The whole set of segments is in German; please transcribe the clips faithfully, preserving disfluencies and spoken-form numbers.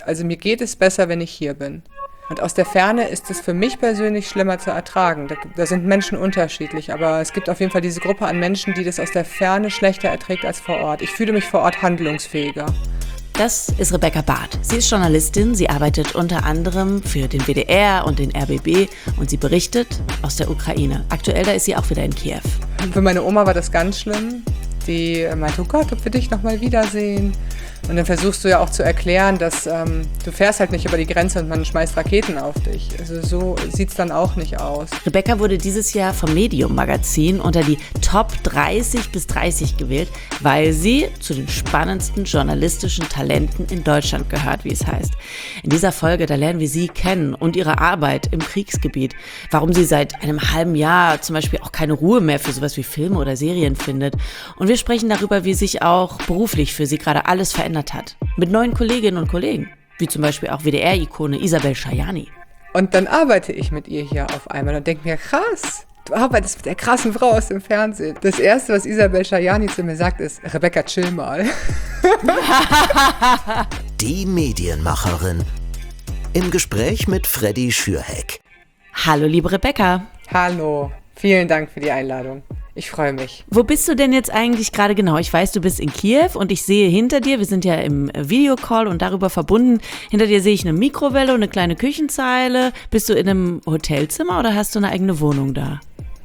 Also mir geht es besser, wenn ich hier bin. Und aus der Ferne ist es für mich persönlich schlimmer zu ertragen. Da, da sind Menschen unterschiedlich, aber es gibt auf jeden Fall diese Gruppe an Menschen, die das aus der Ferne schlechter erträgt als vor Ort. Ich fühle mich vor Ort handlungsfähiger. Das ist Rebecca Barth. Sie ist Journalistin, sie arbeitet unter anderem für den W D R und den R B B und sie berichtet aus der Ukraine. Aktuell, da ist sie auch wieder in Kiew. Für meine Oma war das ganz schlimm. Die meinte, oh Gott, ob wir dich noch mal wiedersehen. Und dann versuchst du ja auch zu erklären, dass ähm, du fährst halt nicht über die Grenze und man schmeißt Raketen auf dich. Also so sieht's dann auch nicht aus. Rebecca wurde dieses Jahr vom Medium-Magazin unter die Top dreißig bis dreißig gewählt, weil sie zu den spannendsten journalistischen Talenten in Deutschland gehört, wie es heißt. In dieser Folge, da lernen wir sie kennen und ihre Arbeit im Kriegsgebiet. Warum sie seit einem halben Jahr zum Beispiel auch keine Ruhe mehr für sowas wie Filme oder Serien findet. Und wir sprechen darüber, wie sich auch beruflich für sie gerade alles verändert hat. Mit neuen Kolleginnen und Kollegen, wie zum Beispiel auch W D R-Ikone Isabel Schajani. Und dann arbeite ich mit ihr hier auf einmal und denke mir, krass, du arbeitest mit der krassen Frau aus dem Fernsehen. Das Erste, was Isabel Schajani zu mir sagt, ist, Rebecca, chill mal. Die Medienmacherin. Im Gespräch mit Freddy Schürheck. Hallo, liebe Rebecca. Hallo, vielen Dank für die Einladung. Ich freue mich. Wo bist du denn jetzt eigentlich gerade genau? Ich weiß, du bist in Kiew und ich sehe hinter dir, wir sind ja im Videocall und darüber verbunden, hinter dir sehe ich eine Mikrowelle und eine kleine Küchenzeile. Bist du in einem Hotelzimmer oder hast du eine eigene Wohnung da?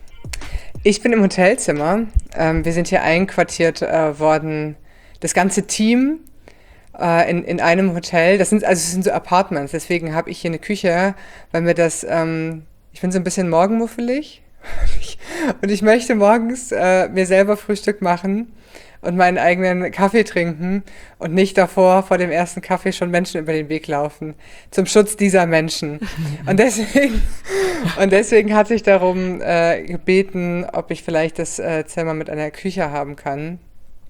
Ich bin im Hotelzimmer. Ähm, wir sind hier einquartiert äh, worden, das ganze Team äh, in, in einem Hotel. Das sind, also es sind so Apartments, deswegen habe ich hier eine Küche, weil mir das, ähm, ich bin so ein bisschen morgenmuffelig. Und ich möchte morgens äh, mir selber Frühstück machen und meinen eigenen Kaffee trinken und nicht davor, vor dem ersten Kaffee schon Menschen über den Weg laufen. Zum Schutz dieser Menschen. Und deswegen, und deswegen hatte ich darum äh, gebeten, ob ich vielleicht das äh, Zimmer mit einer Küche haben kann.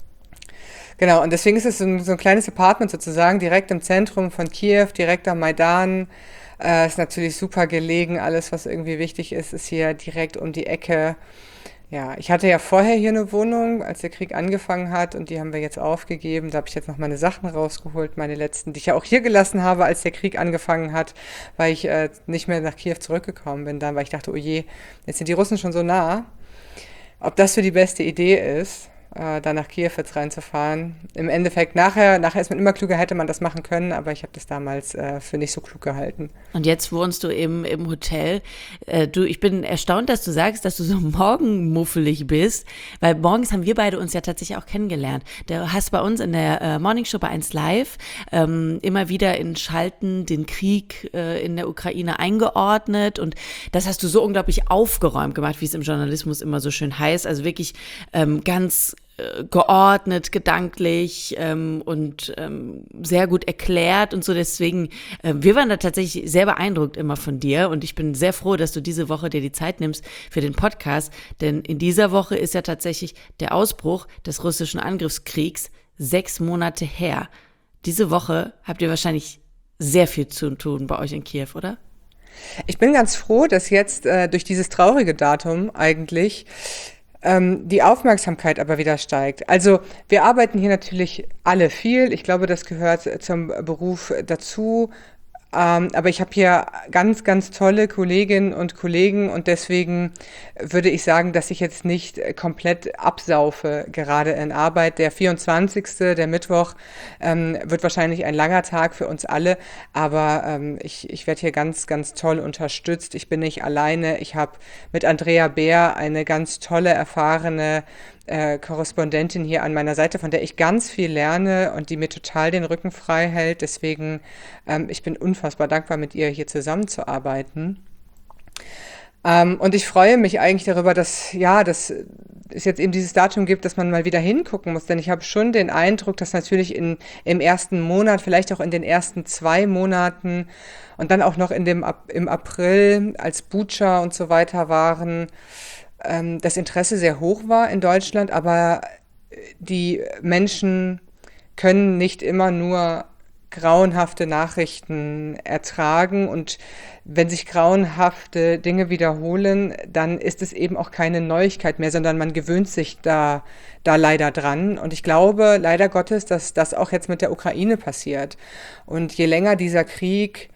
Genau, und deswegen ist es so ein, so ein kleines Apartment sozusagen, direkt im Zentrum von Kiew, direkt am Maidan. Äh, ist natürlich super gelegen, alles, was irgendwie wichtig ist, ist hier direkt um die Ecke. Ja, ich hatte ja vorher hier eine Wohnung, als der Krieg angefangen hat und die haben wir jetzt aufgegeben. Da habe ich jetzt noch meine Sachen rausgeholt, meine letzten, die ich ja auch hier gelassen habe, als der Krieg angefangen hat, weil ich äh, nicht mehr nach Kiew zurückgekommen bin dann, weil ich dachte, oh je, jetzt sind die Russen schon so nah. Ob das so die beste Idee ist, äh, da nach Kiew jetzt reinzufahren. Im Endeffekt, nachher, nachher ist man immer klüger, hätte man das machen können, aber ich habe das damals äh, für nicht so klug gehalten. Und jetzt wohnst du eben im Hotel. Äh, du, ich bin erstaunt, dass du sagst, dass du so morgenmuffelig bist, weil morgens haben wir beide uns ja tatsächlich auch kennengelernt. Du hast bei uns in der äh, Morningshow bei eins Live ähm, immer wieder in Schalten den Krieg äh, in der Ukraine eingeordnet und das hast du so unglaublich aufgeräumt gemacht, wie es im Journalismus immer so schön heißt. Also wirklich ähm, ganz geordnet, gedanklich ähm, und ähm, sehr gut erklärt und so. Deswegen, äh, wir waren da tatsächlich sehr beeindruckt immer von dir und ich bin sehr froh, dass du diese Woche dir die Zeit nimmst für den Podcast, denn in dieser Woche ist ja tatsächlich der Ausbruch des russischen Angriffskriegs sechs Monate her. Diese Woche habt ihr wahrscheinlich sehr viel zu tun bei euch in Kiew, oder? Ich bin ganz froh, dass jetzt äh, durch dieses traurige Datum eigentlich ähm, die Aufmerksamkeit aber wieder steigt. Also wir arbeiten hier natürlich alle viel. Ich glaube, das gehört zum Beruf dazu. Ähm, aber ich habe hier ganz, ganz tolle Kolleginnen und Kollegen und deswegen würde ich sagen, dass ich jetzt nicht komplett absaufe, gerade in Arbeit. Der vierundzwanzigste, der Mittwoch, ähm, wird wahrscheinlich ein langer Tag für uns alle, aber ähm, ich, ich werde hier ganz, ganz toll unterstützt. Ich bin nicht alleine. Ich habe mit Andrea Beer eine ganz tolle, erfahrene Äh, Korrespondentin hier an meiner Seite, von der ich ganz viel lerne und die mir total den Rücken frei hält. Deswegen, ähm, ich bin unfassbar dankbar, mit ihr hier zusammenzuarbeiten. Ähm, und ich freue mich eigentlich darüber, dass, ja, dass es jetzt eben dieses Datum gibt, dass man mal wieder hingucken muss. Denn ich habe schon den Eindruck, dass natürlich in, im ersten Monat, vielleicht auch in den ersten zwei Monaten und dann auch noch in dem, im April, als Bucha und so weiter waren, das Interesse sehr hoch war in Deutschland, aber die Menschen können nicht immer nur grauenhafte Nachrichten ertragen und wenn sich grauenhafte Dinge wiederholen, dann ist es eben auch keine Neuigkeit mehr, sondern man gewöhnt sich da, da leider dran. Und ich glaube, leider Gottes, dass das auch jetzt mit der Ukraine passiert. Und je länger dieser Krieg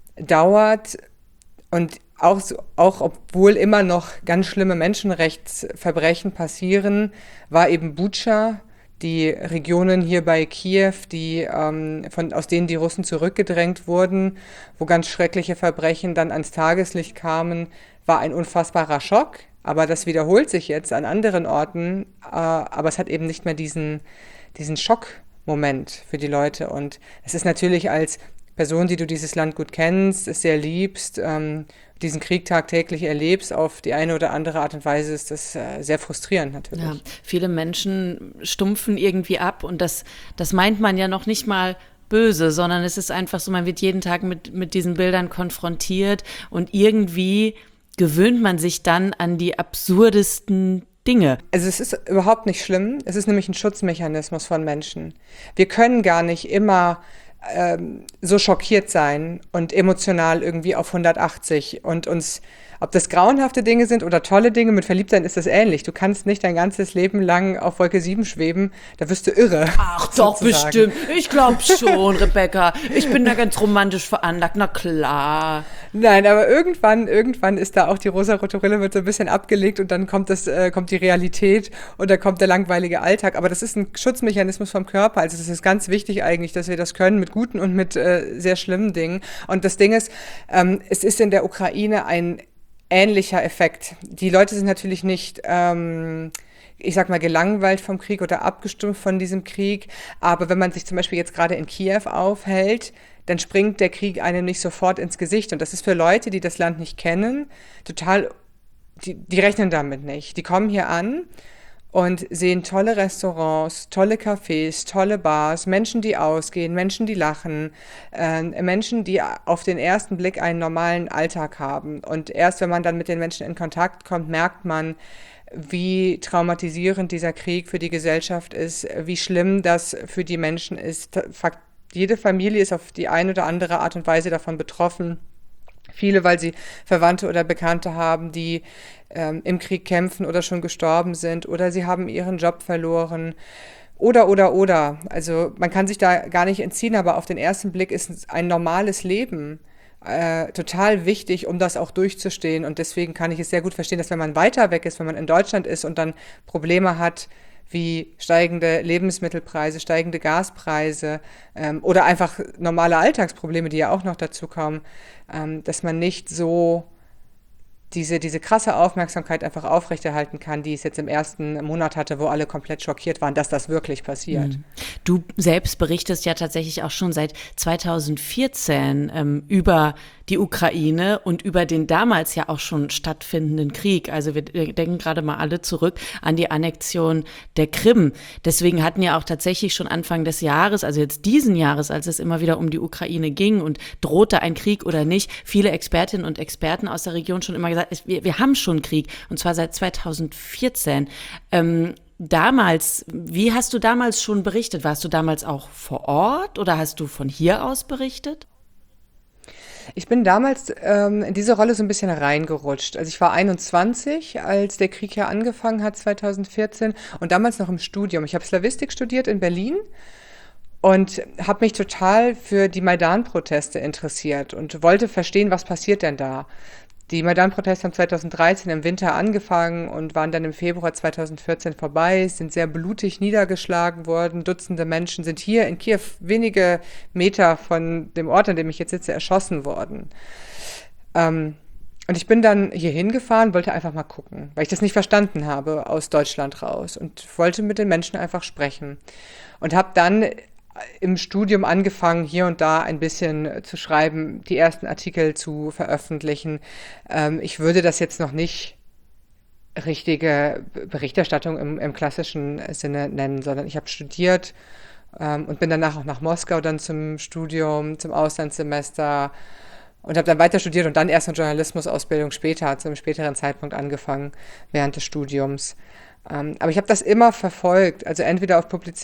dauert und auch, so, auch obwohl immer noch ganz schlimme Menschenrechtsverbrechen passieren, war eben Butscha, die Regionen hier bei Kiew, die, ähm, von, aus denen die Russen zurückgedrängt wurden, wo ganz schreckliche Verbrechen dann ans Tageslicht kamen, war ein unfassbarer Schock. Aber das wiederholt sich jetzt an anderen Orten, äh, aber es hat eben nicht mehr diesen, diesen Schockmoment für die Leute. Und es ist natürlich als Person, die du dieses Land gut kennst, es sehr liebst, ähm, diesen Krieg tagtäglich erlebst, auf die eine oder andere Art und Weise ist das äh, sehr frustrierend natürlich. Ja, viele Menschen stumpfen irgendwie ab und das, das meint man ja noch nicht mal böse, sondern es ist einfach so, man wird jeden Tag mit, mit diesen Bildern konfrontiert und irgendwie gewöhnt man sich dann an die absurdesten Dinge. Also es ist überhaupt nicht schlimm, es ist nämlich ein Schutzmechanismus von Menschen. Wir können gar nicht immer ähm, so schockiert sein und emotional irgendwie auf hundertachtzig und uns, ob das grauenhafte Dinge sind oder tolle Dinge, mit Verliebtsein ist das ähnlich. Du kannst nicht dein ganzes Leben lang auf Wolke sieben schweben, da wirst du irre. Ach doch, bestimmt. Ich glaube schon, Rebecca. Ich bin da ganz romantisch veranlagt, na klar. Nein, aber irgendwann, irgendwann ist da auch die rosarote Brille wird so ein bisschen abgelegt und dann kommt das, äh, kommt die Realität und dann kommt der langweilige Alltag. Aber das ist ein Schutzmechanismus vom Körper. Also es ist ganz wichtig eigentlich, dass wir das können mit guten und mit äh, sehr schlimmen Dingen. Und das Ding ist, ähm, es ist in der Ukraine ein ähnlicher Effekt. Die Leute sind natürlich nicht, ähm, ich sag mal, gelangweilt vom Krieg oder abgestumpft von diesem Krieg. Aber wenn man sich zum Beispiel jetzt gerade in Kiew aufhält, dann springt der Krieg einem nicht sofort ins Gesicht. Und das ist für Leute, die das Land nicht kennen, total, die, die rechnen damit nicht. Die kommen hier an und sehen tolle Restaurants, tolle Cafés, tolle Bars, Menschen, die ausgehen, Menschen, die lachen, äh, Menschen, die auf den ersten Blick einen normalen Alltag haben. Und erst wenn man dann mit den Menschen in Kontakt kommt, merkt man, wie traumatisierend dieser Krieg für die Gesellschaft ist, wie schlimm das für die Menschen ist. Fakt, jede Familie ist auf die eine oder andere Art und Weise davon betroffen. Viele, weil sie Verwandte oder Bekannte haben, die ähm, im Krieg kämpfen oder schon gestorben sind oder sie haben ihren Job verloren oder, oder, oder. Also man kann sich da gar nicht entziehen, aber auf den ersten Blick ist ein normales Leben äh, total wichtig, um das auch durchzustehen. Und deswegen kann ich es sehr gut verstehen, dass wenn man weiter weg ist, wenn man in Deutschland ist und dann Probleme hat, wie steigende Lebensmittelpreise, steigende Gaspreise ähm, oder einfach normale Alltagsprobleme, die ja auch noch dazu kommen, ähm, dass man nicht so diese, diese krasse Aufmerksamkeit einfach aufrechterhalten kann, die es jetzt im ersten Monat hatte, wo alle komplett schockiert waren, dass das wirklich passiert. Du selbst berichtest ja tatsächlich auch schon seit zweitausendvierzehn ähm, über die Ukraine und über den damals ja auch schon stattfindenden Krieg. Also wir denken gerade mal alle zurück an die Annexion der Krim. Deswegen hatten ja auch tatsächlich schon Anfang des Jahres, also jetzt diesen Jahres, als es immer wieder um die Ukraine ging und drohte ein Krieg oder nicht, viele Expertinnen und Experten aus der Region schon immer gesagt, wir, wir haben schon Krieg und zwar seit zweitausendvierzehn. Ähm, damals, wie hast du damals schon berichtet? Warst du damals auch vor Ort oder hast du von hier aus berichtet? Ich bin damals ähm, in diese Rolle so ein bisschen reingerutscht. Also ich war einundzwanzig, als der Krieg hier angefangen hat, zweitausendvierzehn, und damals noch im Studium. Ich habe Slawistik studiert in Berlin und habe mich total für die Maidan-Proteste interessiert und wollte verstehen, was passiert denn da. Die Maidan-Proteste haben zweitausenddreizehn im Winter angefangen und waren dann im Februar zweitausendvierzehn vorbei, sind sehr blutig niedergeschlagen worden. Dutzende Menschen sind hier in Kiew wenige Meter von dem Ort, an dem ich jetzt sitze, erschossen worden. Ähm, und ich bin dann hier hingefahren, wollte einfach mal gucken, weil ich das nicht verstanden habe aus Deutschland raus und wollte mit den Menschen einfach sprechen. Und habe dann im Studium angefangen, hier und da ein bisschen zu schreiben, die ersten Artikel zu veröffentlichen. Ähm, ich würde das jetzt noch nicht richtige Berichterstattung im, im klassischen Sinne nennen, sondern ich habe studiert ähm, und bin danach auch nach Moskau dann zum Studium, zum Auslandssemester und habe dann weiter studiert und dann erst eine Journalismusausbildung später, zu einem späteren Zeitpunkt angefangen, während des Studiums. Ähm, aber ich habe das immer verfolgt, also entweder auf Publizist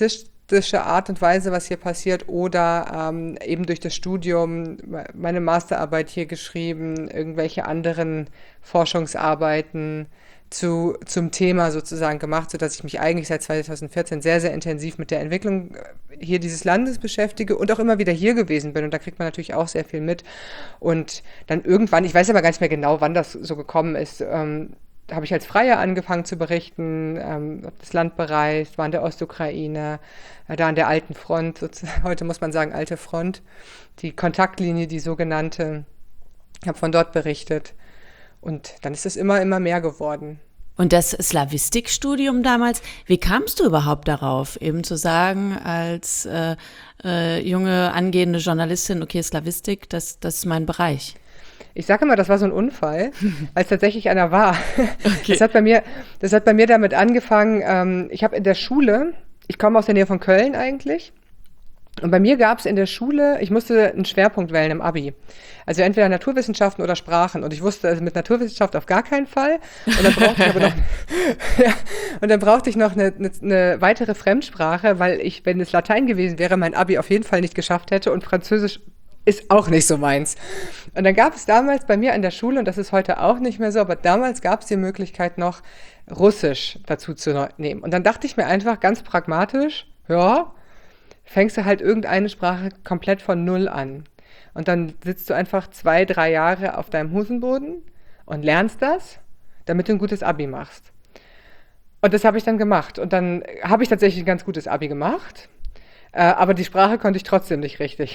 Art und Weise, was hier passiert, oder ähm, eben durch das Studium, meine Masterarbeit hier geschrieben, irgendwelche anderen Forschungsarbeiten zu, zum Thema sozusagen gemacht, sodass ich mich eigentlich seit zweitausendvierzehn sehr, sehr intensiv mit der Entwicklung hier dieses Landes beschäftige und auch immer wieder hier gewesen bin. Und da kriegt man natürlich auch sehr viel mit. Und dann irgendwann, ich weiß aber gar nicht mehr genau, wann das so gekommen ist, ähm, habe ich als Freier angefangen zu berichten, ähm, habe das Land bereist, war in der Ostukraine, äh, da an der alten Front, sozusagen, heute muss man sagen alte Front, die Kontaktlinie, die sogenannte, habe von dort berichtet. Und dann ist es immer, immer mehr geworden. Und das Slawistikstudium damals, wie kamst du überhaupt darauf, eben zu sagen, als äh, äh, junge, angehende Journalistin, okay, Slawistik, das, das ist mein Bereich? Ich sage immer, das war so ein Unfall, als tatsächlich einer war. Okay. Das hat bei mir, das hat bei mir damit angefangen, ähm, ich habe in der Schule, ich komme aus der Nähe von Köln eigentlich, und bei mir gab es in der Schule, ich musste einen Schwerpunkt wählen im Abi. Also entweder Naturwissenschaften oder Sprachen. Und ich wusste also mit Naturwissenschaft auf gar keinen Fall. Und dann brauchte ich aber noch, ja, und dann brauchte ich noch eine, eine, eine weitere Fremdsprache, weil ich, wenn es Latein gewesen wäre, mein Abi auf jeden Fall nicht geschafft hätte, und Französisch ist auch nicht so meins. Und dann gab es damals bei mir an der Schule, und das ist heute auch nicht mehr so, aber damals gab es die Möglichkeit noch, Russisch dazu zu nehmen. Und dann dachte ich mir einfach ganz pragmatisch, ja, fängst du halt irgendeine Sprache komplett von Null an. Und dann sitzt du einfach zwei, drei Jahre auf deinem Hosenboden und lernst das, damit du ein gutes Abi machst. Und das habe ich dann gemacht. Und dann habe ich tatsächlich ein ganz gutes Abi gemacht. Äh, aber die Sprache konnte ich trotzdem nicht richtig.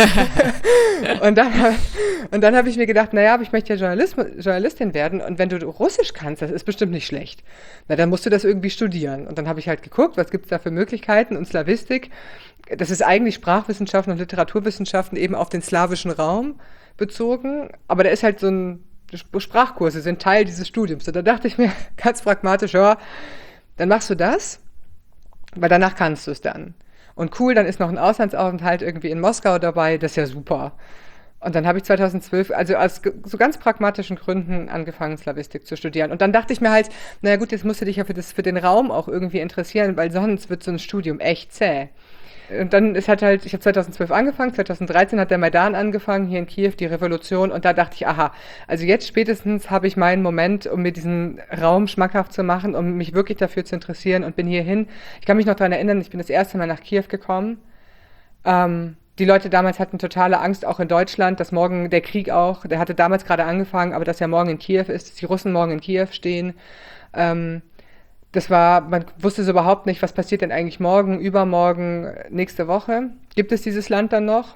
und dann, und dann habe ich mir gedacht, naja, aber ich möchte ja Journalist, Journalistin werden, und wenn du Russisch kannst, das ist bestimmt nicht schlecht. Na, dann musst du das irgendwie studieren. Und dann habe ich halt geguckt, was gibt es da für Möglichkeiten, und Slawistik, das ist eigentlich Sprachwissenschaften und Literaturwissenschaften eben auf den slawischen Raum bezogen, aber da ist halt so ein, Sprachkurse sind Teil dieses Studiums. Und da dachte ich mir ganz pragmatisch, ja, dann machst du das, weil danach kannst du es dann. Und cool, dann ist noch ein Auslandsaufenthalt irgendwie in Moskau dabei, das ist ja super. Und dann habe ich zweitausendzwölf, also aus so ganz pragmatischen Gründen, angefangen, Slawistik zu studieren. Und dann dachte ich mir halt, naja gut, jetzt musst du dich ja für, das, für den Raum auch irgendwie interessieren, weil sonst wird so ein Studium echt zäh. Und dann ist halt halt, ich habe zweitausendzwölf angefangen, zweitausenddreizehn hat der Maidan angefangen, hier in Kiew, die Revolution, und da dachte ich, aha, also jetzt spätestens habe ich meinen Moment, um mir diesen Raum schmackhaft zu machen, um mich wirklich dafür zu interessieren, und bin hierhin. Ich kann mich noch daran erinnern, ich bin das erste Mal nach Kiew gekommen. Ähm, die Leute damals hatten totale Angst, auch in Deutschland, dass morgen der Krieg auch, der hatte damals gerade angefangen, aber dass er morgen in Kiew ist, dass die Russen morgen in Kiew stehen. Ähm, Das war, man wusste so überhaupt nicht, was passiert denn eigentlich morgen, übermorgen, nächste Woche. Gibt es dieses Land dann noch?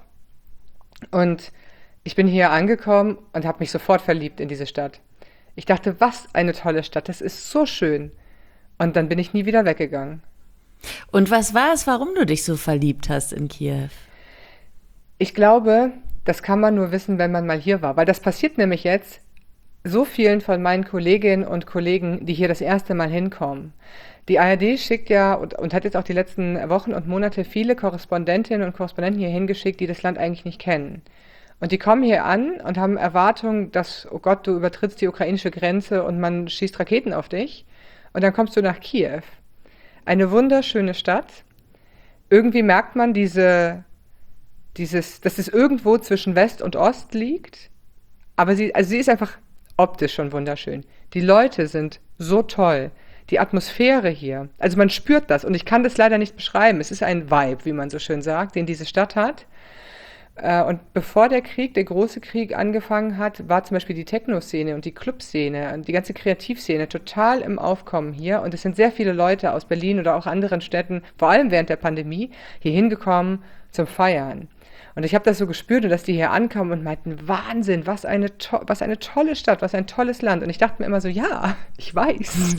Und ich bin hier angekommen und habe mich sofort verliebt in diese Stadt. Ich dachte, was eine tolle Stadt, das ist so schön. Und dann bin ich nie wieder weggegangen. Und was war es, warum du dich so verliebt hast in Kiew? Ich glaube, das kann man nur wissen, wenn man mal hier war. Weil das passiert nämlich jetzt so vielen von meinen Kolleginnen und Kollegen, die hier das erste Mal hinkommen. Die A R D schickt ja und, und hat jetzt auch die letzten Wochen und Monate viele Korrespondentinnen und Korrespondenten hier hingeschickt, die das Land eigentlich nicht kennen. Und die kommen hier an und haben Erwartungen, dass, oh Gott, du übertrittst die ukrainische Grenze und man schießt Raketen auf dich. Und dann kommst du nach Kiew. Eine wunderschöne Stadt. Irgendwie merkt man diese, dieses, dass es irgendwo zwischen West und Ost liegt. Aber sie, also sie ist einfach optisch schon wunderschön. Die Leute sind so toll. Die Atmosphäre hier, also man spürt das, und ich kann das leider nicht beschreiben. Es ist ein Vibe, wie man so schön sagt, den diese Stadt hat. Und bevor der Krieg, der große Krieg angefangen hat, war zum Beispiel die Techno-Szene und die Club-Szene und die ganze Kreativszene total im Aufkommen hier. Und es sind sehr viele Leute aus Berlin oder auch anderen Städten, vor allem während der Pandemie, hier hingekommen zum Feiern. Und ich habe das so gespürt, und dass die hier ankamen und meinten, Wahnsinn, was eine, to- was eine tolle Stadt, was ein tolles Land. Und ich dachte mir immer so, ja, ich weiß.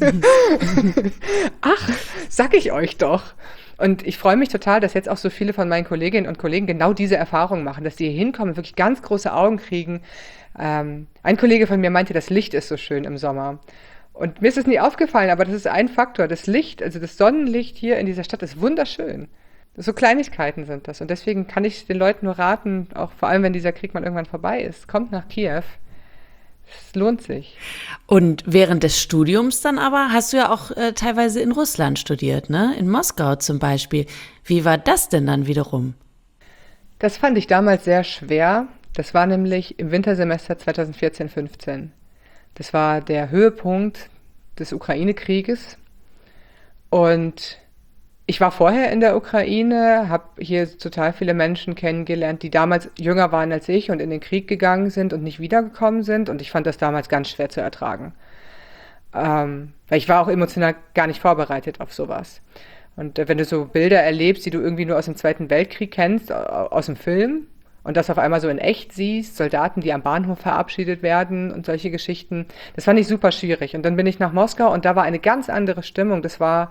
Ach, sag ich euch doch. Und ich freue mich total, dass jetzt auch so viele von meinen Kolleginnen und Kollegen genau diese Erfahrung machen, dass die hier hinkommen und wirklich ganz große Augen kriegen. Ähm, ein Kollege von mir meinte, das Licht ist so schön im Sommer. Und mir ist es nie aufgefallen, aber das ist ein Faktor. Das Licht, also das Sonnenlicht hier in dieser Stadt ist wunderschön. So Kleinigkeiten sind das. Und deswegen kann ich den Leuten nur raten, auch vor allem, wenn dieser Krieg mal irgendwann vorbei ist, kommt nach Kiew. Es lohnt sich. Und während des Studiums dann aber hast du ja auch äh, teilweise in Russland studiert, ne? In Moskau zum Beispiel. Wie war das denn dann wiederum? Das fand ich damals sehr schwer. Das war nämlich im Wintersemester zweitausendvierzehn fünfzehn. Das war der Höhepunkt des Ukraine-Krieges. Und ich war vorher in der Ukraine, habe hier total viele Menschen kennengelernt, die damals jünger waren als ich und in den Krieg gegangen sind und nicht wiedergekommen sind. Und ich fand das damals ganz schwer zu ertragen. Ähm, weil ich war auch emotional gar nicht vorbereitet auf sowas. Und äh, wenn du so Bilder erlebst, die du irgendwie nur aus dem Zweiten Weltkrieg kennst, äh, aus dem Film, und das auf einmal so in echt siehst, Soldaten, die am Bahnhof verabschiedet werden und solche Geschichten, das fand ich super schwierig. Und dann bin ich nach Moskau und da war eine ganz andere Stimmung. Das war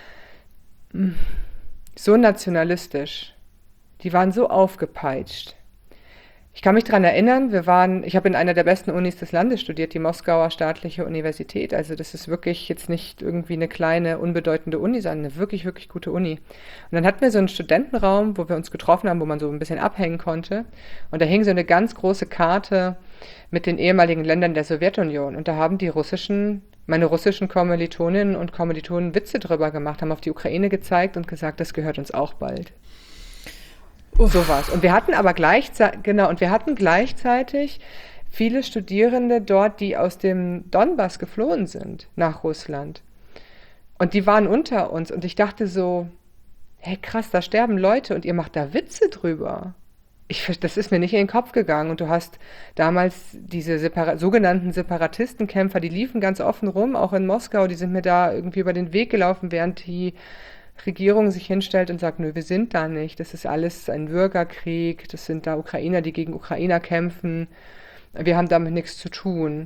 so nationalistisch. Die waren so aufgepeitscht. Ich kann mich daran erinnern, wir waren, ich habe in einer der besten Unis des Landes studiert, die Moskauer Staatliche Universität. Also das ist wirklich jetzt nicht irgendwie eine kleine, unbedeutende Uni, sondern eine wirklich, wirklich gute Uni. Und dann hatten wir so einen Studentenraum, wo wir uns getroffen haben, wo man so ein bisschen abhängen konnte. Und da hing so eine ganz große Karte mit den ehemaligen Ländern der Sowjetunion. Und da haben die russischen, meine russischen Kommilitoninnen und Kommilitonen Witze drüber gemacht, haben auf die Ukraine gezeigt und gesagt, das gehört uns auch bald. So war's. Und wir hatten aber gleichzeitig, genau, und wir hatten gleichzeitig viele Studierende dort, die aus dem Donbass geflohen sind nach Russland. Und die waren unter uns. Und ich dachte so, hey krass, da sterben Leute und ihr macht da Witze drüber. Ich, das ist mir nicht in den Kopf gegangen. Und du hast damals diese Separa- sogenannten Separatistenkämpfer, die liefen ganz offen rum, auch in Moskau, die sind mir da irgendwie über den Weg gelaufen, während die Regierung sich hinstellt und sagt, nö, wir sind da nicht, das ist alles ein Bürgerkrieg, das sind da Ukrainer, die gegen Ukrainer kämpfen, wir haben damit nichts zu tun.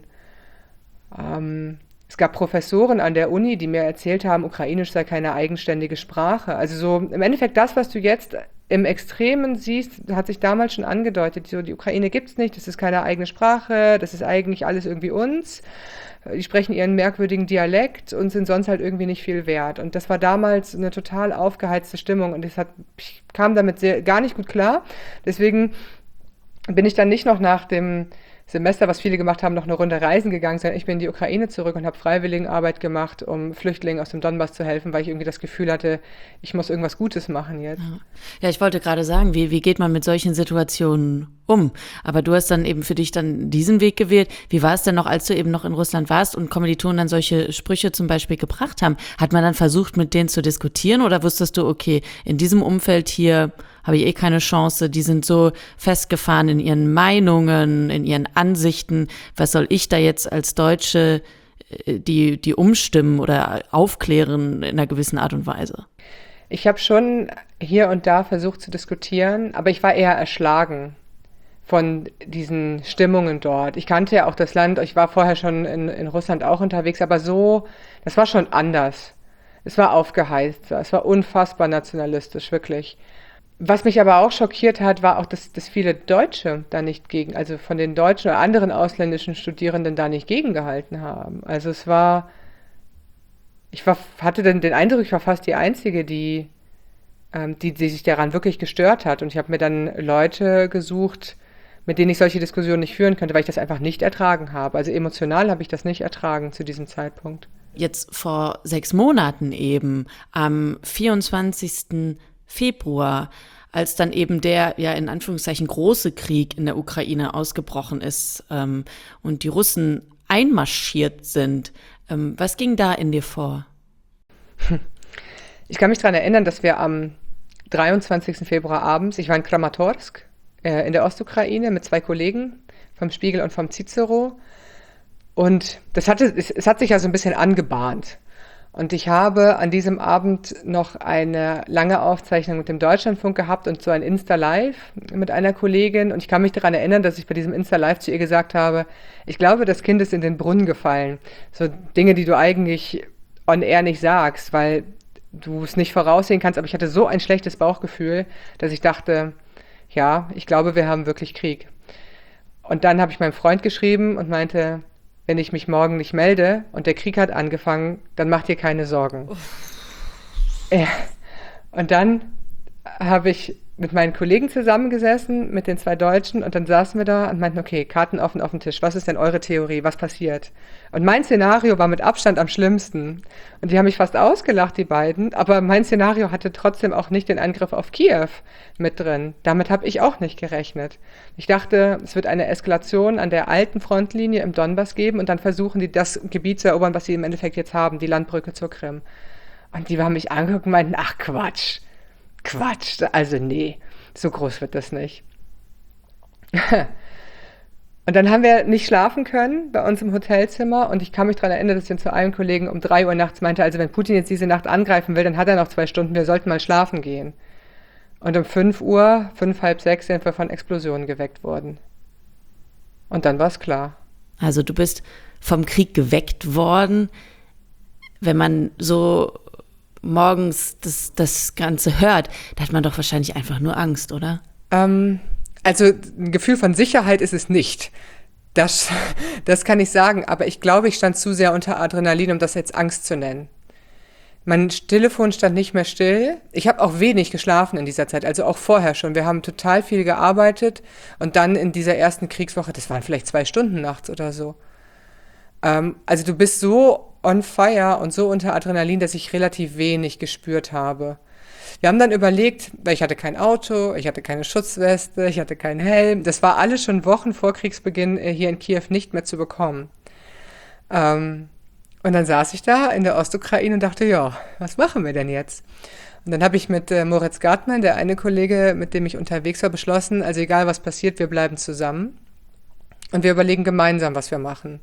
Ähm, es gab Professoren an der Uni, die mir erzählt haben, Ukrainisch sei keine eigenständige Sprache. Also so im Endeffekt das, was du jetzt im Extremen siehst, hat sich damals schon angedeutet, so die Ukraine gibt's nicht, das ist keine eigene Sprache, das ist eigentlich alles irgendwie uns. Die sprechen ihren merkwürdigen Dialekt und sind sonst halt irgendwie nicht viel wert. Und das war damals eine total aufgeheizte Stimmung und das hat, ich kam damit sehr, gar nicht gut klar. Deswegen bin ich dann nicht noch nach dem Semester, was viele gemacht haben, noch eine Runde reisen gegangen, sondern ich bin in die Ukraine zurück und habe Freiwilligenarbeit gemacht, um Flüchtlingen aus dem Donbass zu helfen, weil ich irgendwie das Gefühl hatte, ich muss irgendwas Gutes machen jetzt. Ja, ich wollte gerade sagen, wie, wie geht man mit solchen Situationen um? Aber du hast dann eben für dich dann diesen Weg gewählt. Wie war es denn noch, als du eben noch in Russland warst und Kommilitonen dann solche Sprüche zum Beispiel gebracht haben? Hat man dann versucht, mit denen zu diskutieren oder wusstest du, okay, in diesem Umfeld hier habe ich eh keine Chance, die sind so festgefahren in ihren Meinungen, in ihren Ansichten, was soll ich da jetzt als Deutsche die, die umstimmen oder aufklären in einer gewissen Art und Weise? Ich habe schon hier und da versucht zu diskutieren, aber ich war eher erschlagen von diesen Stimmungen dort. Ich kannte ja auch das Land, ich war vorher schon in, in Russland auch unterwegs, aber so, das war schon anders. Es war aufgeheizt, es war unfassbar nationalistisch, wirklich. Was mich aber auch schockiert hat, war auch, dass, dass viele Deutsche da nicht gegen, also von den deutschen oder anderen ausländischen Studierenden da nicht gegengehalten haben. Also es war, ich war, hatte dann den Eindruck, ich war fast die Einzige, die, ähm, die, die sich daran wirklich gestört hat. Und ich habe mir dann Leute gesucht, mit denen ich solche Diskussionen nicht führen könnte, weil ich das einfach nicht ertragen habe. Also emotional habe ich das nicht ertragen zu diesem Zeitpunkt. Jetzt vor sechs Monaten eben, am vierundzwanzigsten Februar, als dann eben der, ja in Anführungszeichen, große Krieg in der Ukraine ausgebrochen ist ähm, und die Russen einmarschiert sind. Ähm, was ging da in dir vor? Ich kann mich daran erinnern, dass wir am dreiundzwanzigsten Februar abends, ich war in Kramatorsk äh, in der Ostukraine mit zwei Kollegen vom Spiegel und vom Cicero und das hatte, es, es hat sich ja so ein bisschen angebahnt. Und ich habe an diesem Abend noch eine lange Aufzeichnung mit dem Deutschlandfunk gehabt und so ein Insta-Live mit einer Kollegin. Und ich kann mich daran erinnern, dass ich bei diesem Insta-Live zu ihr gesagt habe, ich glaube, das Kind ist in den Brunnen gefallen. So Dinge, die du eigentlich on air nicht sagst, weil du es nicht voraussehen kannst. Aber ich hatte so ein schlechtes Bauchgefühl, dass ich dachte, ja, ich glaube, wir haben wirklich Krieg. Und dann habe ich meinem Freund geschrieben und meinte, wenn ich mich morgen nicht melde und der Krieg hat angefangen, dann mach dir keine Sorgen. Ja. Und dann habe ich mit meinen Kollegen zusammengesessen, mit den zwei Deutschen, und dann saßen wir da und meinten, okay, Karten offen auf dem Tisch, was ist denn eure Theorie, was passiert? Und mein Szenario war mit Abstand am schlimmsten. Und die haben mich fast ausgelacht, die beiden, aber mein Szenario hatte trotzdem auch nicht den Angriff auf Kiew mit drin. Damit habe ich auch nicht gerechnet. Ich dachte, es wird eine Eskalation an der alten Frontlinie im Donbass geben und dann versuchen die, das Gebiet zu erobern, was sie im Endeffekt jetzt haben, die Landbrücke zur Krim. Und die haben mich angeguckt und meinten, ach Quatsch. Quatsch, also nee, so groß wird das nicht. Und dann haben wir nicht schlafen können bei uns im Hotelzimmer und ich kann mich daran erinnern, dass ich dann zu einem Kollegen um drei Uhr nachts meinte, also wenn Putin jetzt diese Nacht angreifen will, dann hat er noch zwei Stunden, wir sollten mal schlafen gehen. Und um fünf Uhr, fünf, halb sechs sind wir von Explosionen geweckt worden. Und dann war es klar. Also du bist vom Krieg geweckt worden, wenn man so morgens das, das Ganze hört, da hat man doch wahrscheinlich einfach nur Angst, oder? Ähm, also ein Gefühl von Sicherheit ist es nicht. Das, das kann ich sagen, aber ich glaube, ich stand zu sehr unter Adrenalin, um das jetzt Angst zu nennen. Mein Telefon stand nicht mehr still. Ich habe auch wenig geschlafen in dieser Zeit, also auch vorher schon. Wir haben total viel gearbeitet und dann in dieser ersten Kriegswoche, das waren vielleicht zwei Stunden nachts oder so. Ähm, also du bist so on fire und so unter Adrenalin, dass ich relativ wenig gespürt habe. Wir haben dann überlegt, weil ich hatte kein Auto, ich hatte keine Schutzweste, ich hatte keinen Helm. Das war alles schon Wochen vor Kriegsbeginn hier in Kiew nicht mehr zu bekommen. Ähm, und dann saß ich da in der Ostukraine und dachte, ja, was machen wir denn jetzt? Und dann habe ich mit äh, Moritz Gartmann, der eine Kollege, mit dem ich unterwegs war, beschlossen, also egal was passiert, wir bleiben zusammen. Und wir überlegen gemeinsam, was wir machen.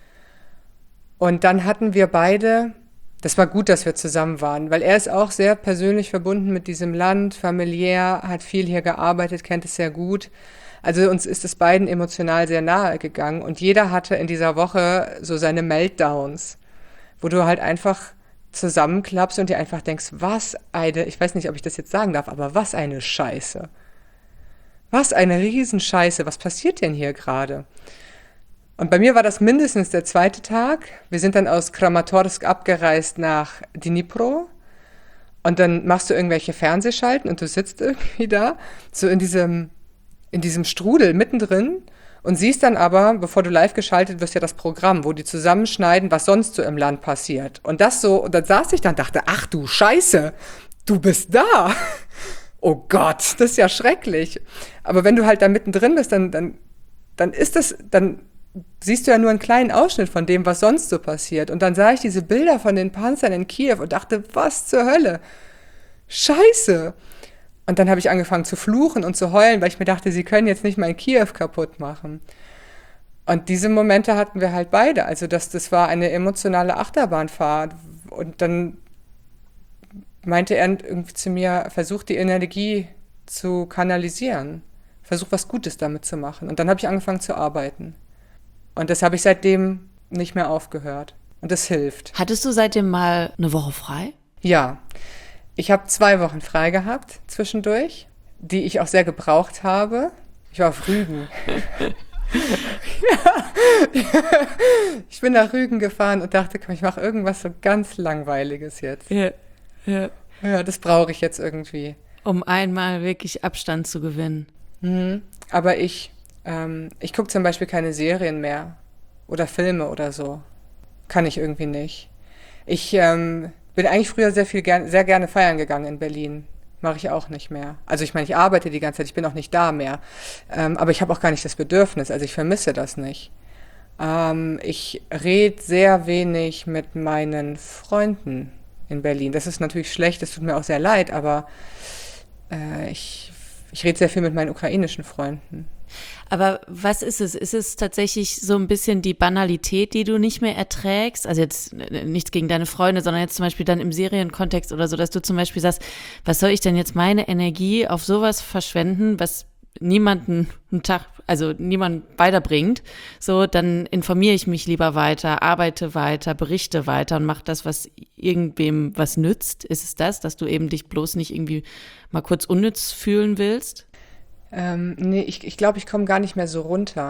Und dann hatten wir beide, das war gut, dass wir zusammen waren, weil er ist auch sehr persönlich verbunden mit diesem Land, familiär, hat viel hier gearbeitet, kennt es sehr gut. Also uns ist es beiden emotional sehr nahe gegangen und jeder hatte in dieser Woche so seine Meltdowns, wo du halt einfach zusammenklappst und dir einfach denkst, was eine, ich weiß nicht, ob ich das jetzt sagen darf, aber was eine Scheiße. Was eine Riesenscheiße, was passiert denn hier gerade? Und bei mir war das mindestens der zweite Tag. Wir sind dann aus Kramatorsk abgereist nach Dnipro. Und dann machst du irgendwelche Fernsehschalten und du sitzt irgendwie da, so in diesem, in diesem Strudel mittendrin und siehst dann aber, bevor du live geschaltet wirst, ja das Programm, wo die zusammenschneiden, was sonst so im Land passiert. Und das so, und dann saß ich da und dachte, ach du Scheiße, du bist da. Oh Gott, das ist ja schrecklich. Aber wenn du halt da mittendrin bist, dann, dann, dann ist das, dann siehst du ja nur einen kleinen Ausschnitt von dem, was sonst so passiert. Und dann sah ich diese Bilder von den Panzern in Kiew und dachte, was zur Hölle? Scheiße! Und dann habe ich angefangen zu fluchen und zu heulen, weil ich mir dachte, sie können jetzt nicht mein Kiew kaputt machen. Und diese Momente hatten wir halt beide. Also das, das war eine emotionale Achterbahnfahrt. Und dann meinte er irgendwie zu mir, versuch die Energie zu kanalisieren. Versuch was Gutes damit zu machen. Und dann habe ich angefangen zu arbeiten. Und das habe ich seitdem nicht mehr aufgehört. Und das hilft. Hattest du seitdem mal eine Woche frei? Ja. Ich habe zwei Wochen frei gehabt zwischendurch, die ich auch sehr gebraucht habe. Ich war auf Rügen. Ja. Ich bin nach Rügen gefahren und dachte, komm, ich mache irgendwas so ganz Langweiliges jetzt. Ja, ja. Ja, das brauche ich jetzt irgendwie. Um einmal wirklich Abstand zu gewinnen. Mhm. Aber ich... Ähm, ich gucke zum Beispiel keine Serien mehr oder Filme oder so. Kann ich irgendwie nicht. Ich ähm, bin eigentlich früher sehr viel gern, sehr gerne feiern gegangen in Berlin. Mache ich auch nicht mehr. Also ich meine, ich arbeite die ganze Zeit, ich bin auch nicht da mehr. Ähm, aber ich habe auch gar nicht das Bedürfnis, also ich vermisse das nicht. Ähm, ich rede sehr wenig mit meinen Freunden in Berlin. Das ist natürlich schlecht, das tut mir auch sehr leid, aber äh, ich, ich rede sehr viel mit meinen ukrainischen Freunden. Aber was ist es? Ist es tatsächlich so ein bisschen die Banalität, die du nicht mehr erträgst? Also jetzt nichts gegen deine Freunde, sondern jetzt zum Beispiel dann im Serienkontext oder so, dass du zum Beispiel sagst, was soll ich denn jetzt meine Energie auf sowas verschwenden, was niemanden einen Tag, also niemand weiterbringt, so, dann informiere ich mich lieber weiter, arbeite weiter, berichte weiter und mache das, was irgendwem was nützt. Ist es das, dass du eben dich bloß nicht irgendwie mal kurz unnütz fühlen willst? Ähm, nee, ich, ich glaube, ich komme gar nicht mehr so runter.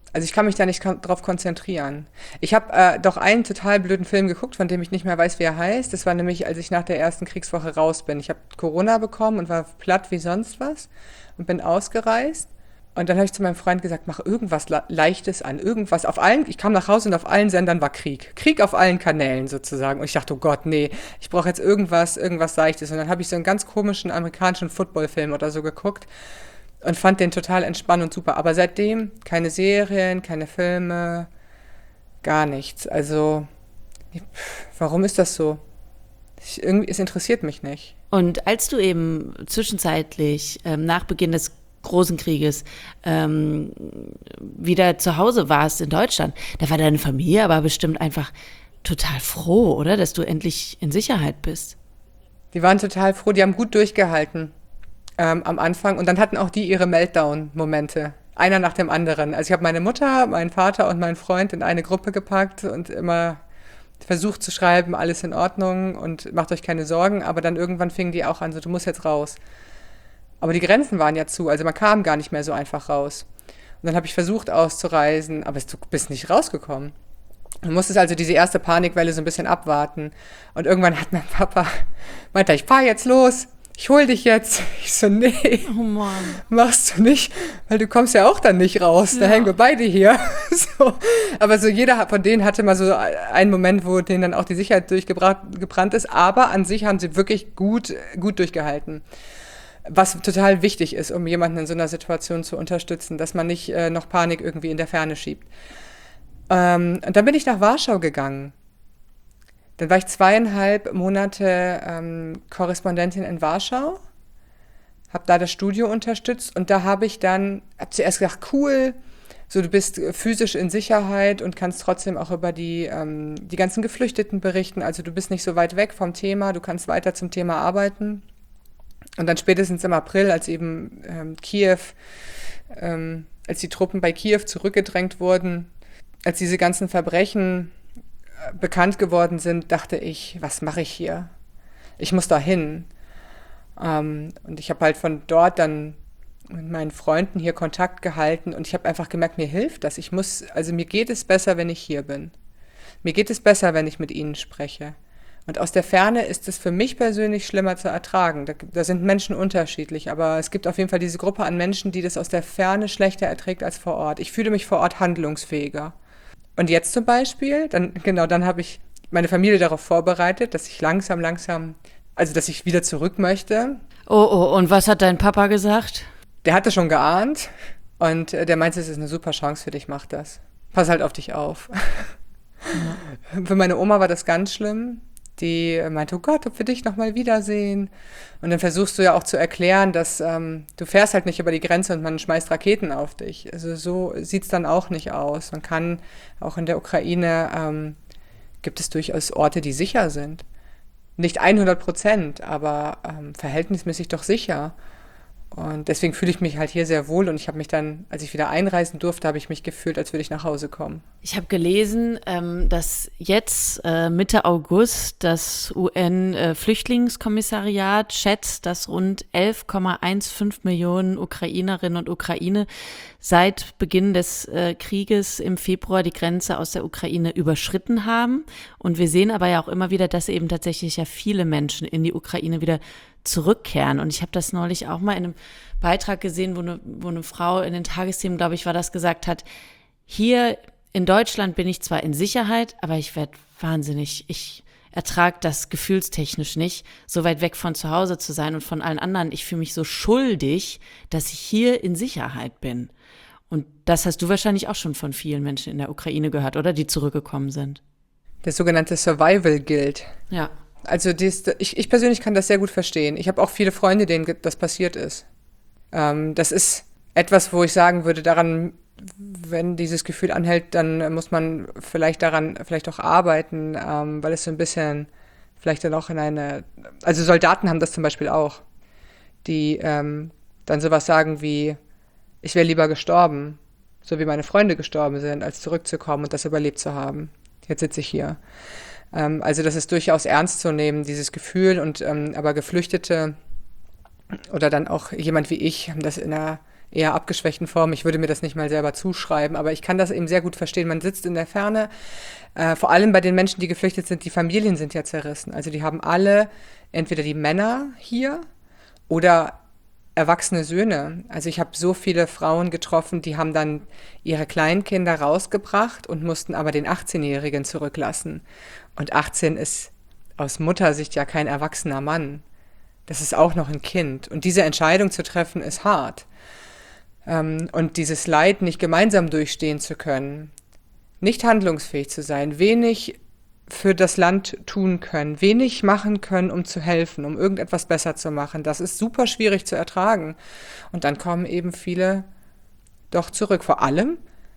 Also ich kann mich da nicht kon- drauf konzentrieren. Ich habe äh, doch einen total blöden Film geguckt, von dem ich nicht mehr weiß, wie er heißt. Das war nämlich, als ich nach der ersten Kriegswoche raus bin. Ich habe Corona bekommen und war platt wie sonst was und bin ausgereist. Und dann habe ich zu meinem Freund gesagt, mach irgendwas Le- Leichtes an, irgendwas auf allen, ich kam nach Hause und auf allen Sendern war Krieg. Krieg auf allen Kanälen sozusagen. Und ich dachte, oh Gott, nee, ich brauche jetzt irgendwas, irgendwas Leichtes. Und dann habe ich so einen ganz komischen amerikanischen Footballfilm oder so geguckt und fand den total entspannend und super. Aber seitdem keine Serien, keine Filme, gar nichts. Also, ich- warum ist das so? Ich, irgendwie, es interessiert mich nicht. Und als du eben zwischenzeitlich ähm, nach Beginn des Großen Krieges ähm, wieder zu Hause warst in Deutschland, da war deine Familie aber bestimmt einfach total froh, oder? Dass du endlich in Sicherheit bist. Die waren total froh, die haben gut durchgehalten ähm, am Anfang. Und dann hatten auch die ihre Meltdown-Momente. Einer nach dem anderen. Also ich habe meine Mutter, meinen Vater und meinen Freund in eine Gruppe gepackt und immer versucht zu schreiben, alles in Ordnung und macht euch keine Sorgen. Aber dann irgendwann fingen die auch an, so du musst jetzt raus. Aber die Grenzen waren ja zu, also man kam gar nicht mehr so einfach raus. Und dann habe ich versucht auszureisen, aber du bist nicht rausgekommen. Du musstest also diese erste Panikwelle so ein bisschen abwarten. Und irgendwann hat mein Papa, meinte er, ich fahr jetzt los, ich hol dich jetzt. Ich so, nee, Oh Mann. machst du nicht, weil du kommst ja auch dann nicht raus. Da Ja. hängen wir beide hier. So. Aber so jeder von denen hatte mal so einen Moment, wo denen dann auch die Sicherheit durchgebrannt ist. Aber an sich haben sie wirklich gut, gut durchgehalten. Was total wichtig ist, um jemanden in so einer Situation zu unterstützen, dass man nicht äh, noch Panik irgendwie in der Ferne schiebt. Ähm, und dann bin ich nach Warschau gegangen. Dann war ich zweieinhalb Monate ähm, Korrespondentin in Warschau, habe da das Studio unterstützt und da habe ich dann, habe zuerst gedacht, cool, so du bist physisch in Sicherheit und kannst trotzdem auch über die, ähm, die ganzen Geflüchteten berichten, also du bist nicht so weit weg vom Thema, du kannst weiter zum Thema arbeiten. Und dann spätestens im April, als eben ähm, Kiew, ähm, als die Truppen bei Kiew zurückgedrängt wurden, als diese ganzen Verbrechen äh, bekannt geworden sind, dachte ich, was mache ich hier? Ich muss da hin. Ähm, und ich habe halt von dort dann mit meinen Freunden hier Kontakt gehalten und ich habe einfach gemerkt, mir hilft das. Ich muss, also mir geht es besser, wenn ich hier bin. Mir geht es besser, wenn ich mit ihnen spreche. Und aus der Ferne ist es für mich persönlich schlimmer zu ertragen. Da, da sind Menschen unterschiedlich, aber es gibt auf jeden Fall diese Gruppe an Menschen, die das aus der Ferne schlechter erträgt als vor Ort. Ich fühle mich vor Ort handlungsfähiger. Und jetzt zum Beispiel, dann, genau, dann habe ich meine Familie darauf vorbereitet, dass ich langsam, langsam, also dass ich wieder zurück möchte. Oh, oh, und was hat dein Papa gesagt? Der hatte schon geahnt und äh, der meinte, es ist eine super Chance für dich, mach das. Pass halt auf dich auf. Ja. Für meine Oma war das ganz schlimm. Die meinte, oh Gott, ob wir dich nochmal wiedersehen. Und dann versuchst du ja auch zu erklären, dass ähm, du fährst halt nicht über die Grenze und man schmeißt Raketen auf dich. Also so sieht's dann auch nicht aus. Man kann auch in der Ukraine, ähm, gibt es durchaus Orte, die sicher sind. Nicht hundert Prozent, aber ähm, verhältnismäßig doch sicher. Und deswegen fühle ich mich halt hier sehr wohl und ich habe mich dann, als ich wieder einreisen durfte, habe ich mich gefühlt, als würde ich nach Hause kommen. Ich habe gelesen, ähm, dass jetzt äh, Mitte August das U N-Flüchtlingskommissariat schätzt, dass rund elf Komma fünfzehn Millionen Ukrainerinnen und Ukrainer seit Beginn des äh, Krieges im Februar die Grenze aus der Ukraine überschritten haben. Und wir sehen aber ja auch immer wieder, dass eben tatsächlich ja viele Menschen in die Ukraine wieder zurückkehren. Und ich habe das neulich auch mal in einem Beitrag gesehen, wo eine, wo eine Frau in den Tagesthemen, glaube ich, war das, gesagt hat, hier in Deutschland bin ich zwar in Sicherheit, aber ich werde wahnsinnig. Ich ertrage das gefühlstechnisch nicht, so weit weg von zu Hause zu sein und von allen anderen. Ich fühle mich so schuldig, dass ich hier in Sicherheit bin. Und das hast du wahrscheinlich auch schon von vielen Menschen in der Ukraine gehört, oder? Die zurückgekommen sind. Das sogenannte Survival Guilt. Ja. Also dies, ich, ich persönlich kann das sehr gut verstehen. Ich habe auch viele Freunde, denen das passiert ist. Ähm, das ist etwas, wo ich sagen würde, daran, wenn dieses Gefühl anhält, dann muss man vielleicht daran vielleicht auch arbeiten, ähm, weil es so ein bisschen vielleicht dann auch in eine, also Soldaten haben das zum Beispiel auch, die ähm, dann sowas sagen wie, ich wäre lieber gestorben, so wie meine Freunde gestorben sind, als zurückzukommen und das überlebt zu haben. Jetzt sitze ich hier. Ähm, also das ist durchaus ernst zu nehmen, dieses Gefühl. Und ähm, aber Geflüchtete oder dann auch jemand wie ich haben das in einer eher abgeschwächten Form. Ich würde mir das nicht mal selber zuschreiben, aber ich kann das eben sehr gut verstehen. Man sitzt in der Ferne, äh, vor allem bei den Menschen, die geflüchtet sind, die Familien sind ja zerrissen. Also die haben alle entweder die Männer hier oder erwachsene Söhne. Also ich habe so viele Frauen getroffen, die haben dann ihre Kleinkinder rausgebracht und mussten aber den achtzehnjährigen zurücklassen. Und achtzehn ist aus Muttersicht ja kein erwachsener Mann. Das ist auch noch ein Kind. Und diese Entscheidung zu treffen, ist hart. Ähm, und dieses Leid nicht gemeinsam durchstehen zu können, nicht handlungsfähig zu sein, wenig für das Land tun können, wenig machen können, um zu helfen, um irgendetwas besser zu machen. Das ist super schwierig zu ertragen. Und dann kommen eben viele doch zurück. Vor allem,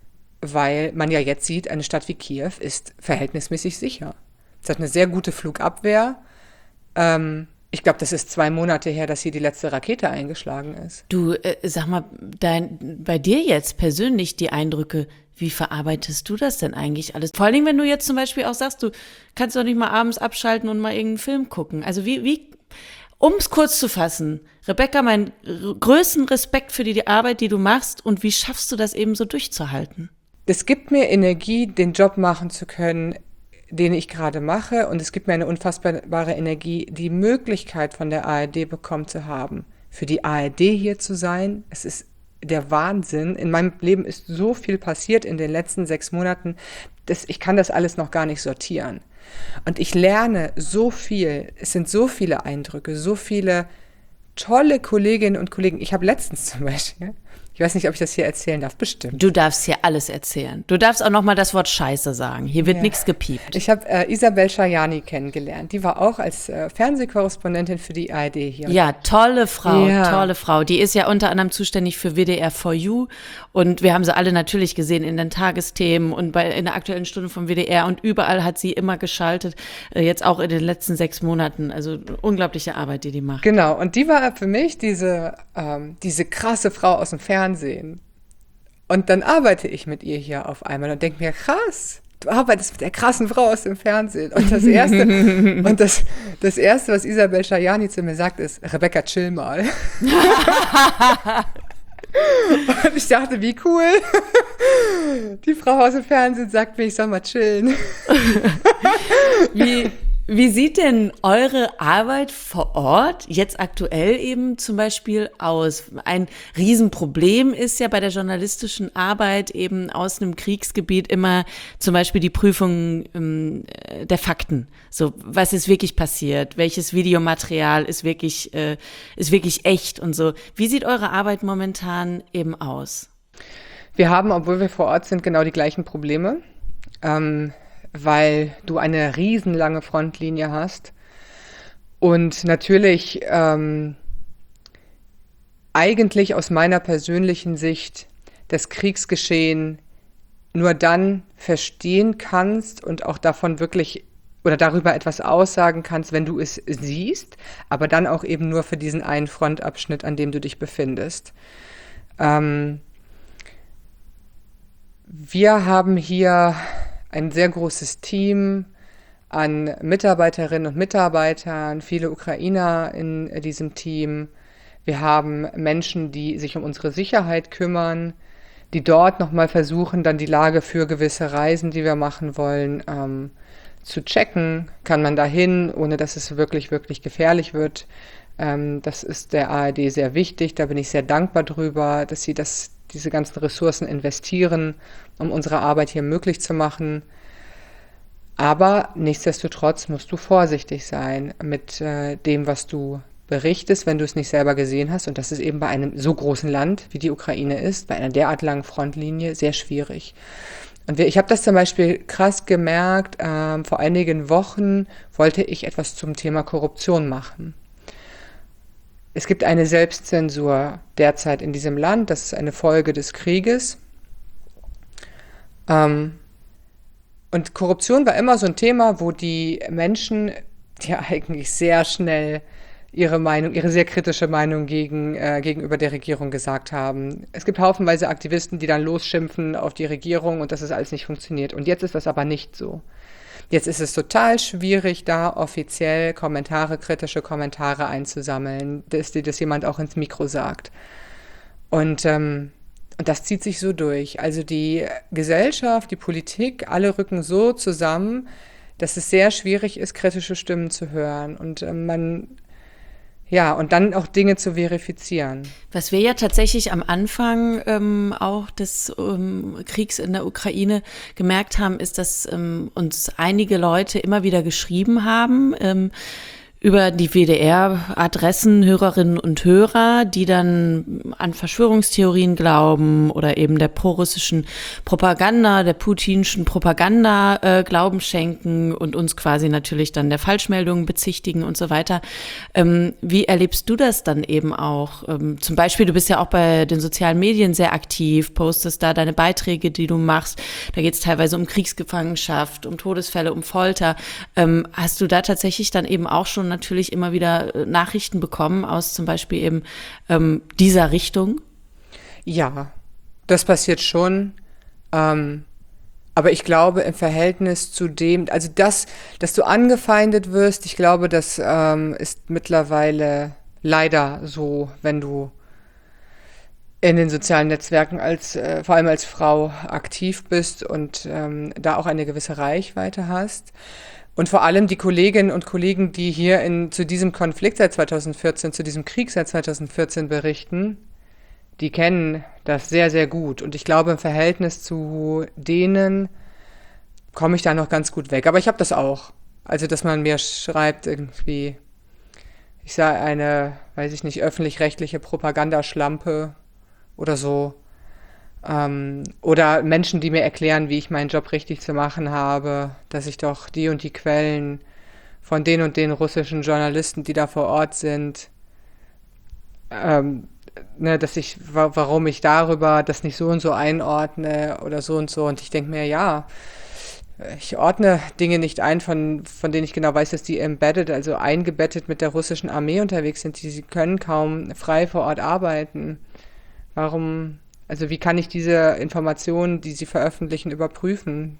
weil man ja jetzt sieht, eine Stadt wie Kiew ist verhältnismäßig sicher. Es hat eine sehr gute Flugabwehr. Ähm, ich glaube, das ist zwei Monate her, dass hier die letzte Rakete eingeschlagen ist. Du, äh, sag mal, dein, bei dir jetzt persönlich die Eindrücke, wie verarbeitest du das denn eigentlich alles? Vor allen Dingen, wenn du jetzt zum Beispiel auch sagst, du kannst doch nicht mal abends abschalten und mal irgendeinen Film gucken. Also wie, wie, um es kurz zu fassen, Rebecca, meinen r- größten Respekt für die, die Arbeit, die du machst, und wie schaffst du das eben so durchzuhalten? Es gibt mir Energie, den Job machen zu können, den ich gerade mache, und es gibt mir eine unfassbare Energie, die Möglichkeit von der A R D bekommen zu haben, für die A R D hier zu sein. Es ist der Wahnsinn. In meinem Leben ist so viel passiert in den letzten sechs Monaten, dass ich kann das alles noch gar nicht sortieren. Und ich lerne so viel. Es sind so viele Eindrücke, so viele tolle Kolleginnen und Kollegen. Ich habe letztens zum Beispiel, ich weiß nicht, ob ich das hier erzählen darf, bestimmt. Du darfst hier alles erzählen. Du darfst auch noch mal das Wort Scheiße sagen. Hier wird Ja. nichts gepiept. Ich habe äh, Isabel Schajani kennengelernt. Die war auch als äh, Fernsehkorrespondentin für die A R D hier. Ja, tolle Frau, Ja. tolle Frau. Die ist ja unter anderem zuständig für W D R for You, und wir haben sie alle natürlich gesehen in den Tagesthemen und bei in der aktuellen Stunde vom W D R, und überall hat sie immer geschaltet, äh, jetzt auch in den letzten sechs Monaten. Also unglaubliche Arbeit, die die macht. Genau, und die war für mich diese, ähm, diese krasse Frau aus dem Fernsehen. Und dann arbeite ich mit ihr hier auf einmal und denke mir, krass, du arbeitest mit der krassen Frau aus dem Fernsehen. Und das Erste, und das, das Erste, was Isabel Schajani zu mir sagt, ist, Rebecca, chill mal. Und ich dachte, wie cool. Die Frau aus dem Fernsehen sagt mir, ich soll mal chillen. Wie, wie sieht denn eure Arbeit vor Ort jetzt aktuell eben zum Beispiel aus? Ein Riesenproblem ist ja bei der journalistischen Arbeit eben aus einem Kriegsgebiet immer zum Beispiel die Prüfung ähm, der Fakten. So, was ist wirklich passiert? Welches Videomaterial ist wirklich, äh, ist wirklich echt und so? Wie sieht eure Arbeit momentan eben aus? Wir haben, obwohl wir vor Ort sind, genau die gleichen Probleme. Ähm, weil du eine riesenlange Frontlinie hast und natürlich ähm, eigentlich aus meiner persönlichen Sicht das Kriegsgeschehen nur dann verstehen kannst und auch davon wirklich oder darüber etwas aussagen kannst, wenn du es siehst, aber dann auch eben nur für diesen einen Frontabschnitt, an dem du dich befindest. Ähm, wir haben hier ein sehr großes Team an Mitarbeiterinnen und Mitarbeitern, viele Ukrainer in diesem Team. Wir haben Menschen, die sich um unsere Sicherheit kümmern, die dort nochmal versuchen, dann die Lage für gewisse Reisen, die wir machen wollen, ähm, zu checken. Kann man dahin, ohne dass es wirklich, wirklich gefährlich wird. Ähm, das ist der A R D sehr wichtig. Da bin ich sehr dankbar drüber, dass sie das diese ganzen Ressourcen investieren, um unsere Arbeit hier möglich zu machen. Aber nichtsdestotrotz musst du vorsichtig sein mit äh, dem, was du berichtest, wenn du es nicht selber gesehen hast. Und das ist eben bei einem so großen Land, wie die Ukraine ist, bei einer derart langen Frontlinie sehr schwierig. Und wir, ich habe das zum Beispiel krass gemerkt, ähm, vor einigen Wochen wollte ich etwas zum Thema Korruption machen. Es gibt eine Selbstzensur derzeit in diesem Land, das ist eine Folge des Krieges. Ähm, und Korruption war immer so ein Thema, wo die Menschen, die eigentlich sehr schnell ihre Meinung, ihre sehr kritische Meinung gegen, äh, gegenüber der Regierung gesagt haben. Es gibt haufenweise Aktivisten, die dann losschimpfen auf die Regierung und dass es alles nicht funktioniert. Und jetzt ist das aber nicht so. Jetzt ist es total schwierig, da offiziell Kommentare, kritische Kommentare einzusammeln, dass dir das jemand auch ins Mikro sagt. Und, ähm, und das zieht sich so durch. Also die Gesellschaft, die Politik, alle rücken so zusammen, dass es sehr schwierig ist, kritische Stimmen zu hören. Und ähm, man, ja, und dann auch Dinge zu verifizieren. Was wir ja tatsächlich am Anfang ähm, auch des ähm, Kriegs in der Ukraine gemerkt haben, ist, dass ähm, uns einige Leute immer wieder geschrieben haben, ähm, über die W D R-Adressen, Hörerinnen und Hörer, die dann an Verschwörungstheorien glauben oder eben der prorussischen Propaganda, der putinschen Propaganda äh, Glauben schenken und uns quasi natürlich dann der Falschmeldungen bezichtigen und so weiter. Ähm, wie erlebst du das dann eben auch? Ähm, zum Beispiel, du bist ja auch bei den sozialen Medien sehr aktiv, postest da deine Beiträge, die du machst. Da geht es teilweise um Kriegsgefangenschaft, um Todesfälle, um Folter. Ähm, hast du da tatsächlich dann eben auch schon natürlich immer wieder Nachrichten bekommen aus zum Beispiel eben ähm, dieser Richtung? Ja, das passiert schon. Ähm, aber ich glaube im Verhältnis zu dem, also das, dass du angefeindet wirst, ich glaube, das ähm, ist mittlerweile leider so, wenn du in den sozialen Netzwerken als äh, vor allem als Frau aktiv bist und ähm, da auch eine gewisse Reichweite hast. Und vor allem die Kolleginnen und Kollegen, die hier in, zu diesem Konflikt seit zweitausendvierzehn, zu diesem Krieg seit zweitausendvierzehn berichten, die kennen das sehr, sehr gut. Und ich glaube, im Verhältnis zu denen komme ich da noch ganz gut weg. Aber ich habe das auch. Also, dass man mir schreibt irgendwie, ich sei eine, weiß ich nicht, öffentlich-rechtliche Propagandaschlampe oder so. Ähm, oder Menschen, die mir erklären, wie ich meinen Job richtig zu machen habe, dass ich doch die und die Quellen von den und den russischen Journalisten, die da vor Ort sind, ähm, ne, dass ich, wa- warum ich darüber das nicht so und so einordne oder so und so. Und ich denke mir, ja, ich ordne Dinge nicht ein, von, von denen ich genau weiß, dass die embedded, also eingebettet mit der russischen Armee unterwegs sind. Die sie können kaum frei vor Ort arbeiten. Warum, also wie kann ich diese Informationen, die sie veröffentlichen, überprüfen?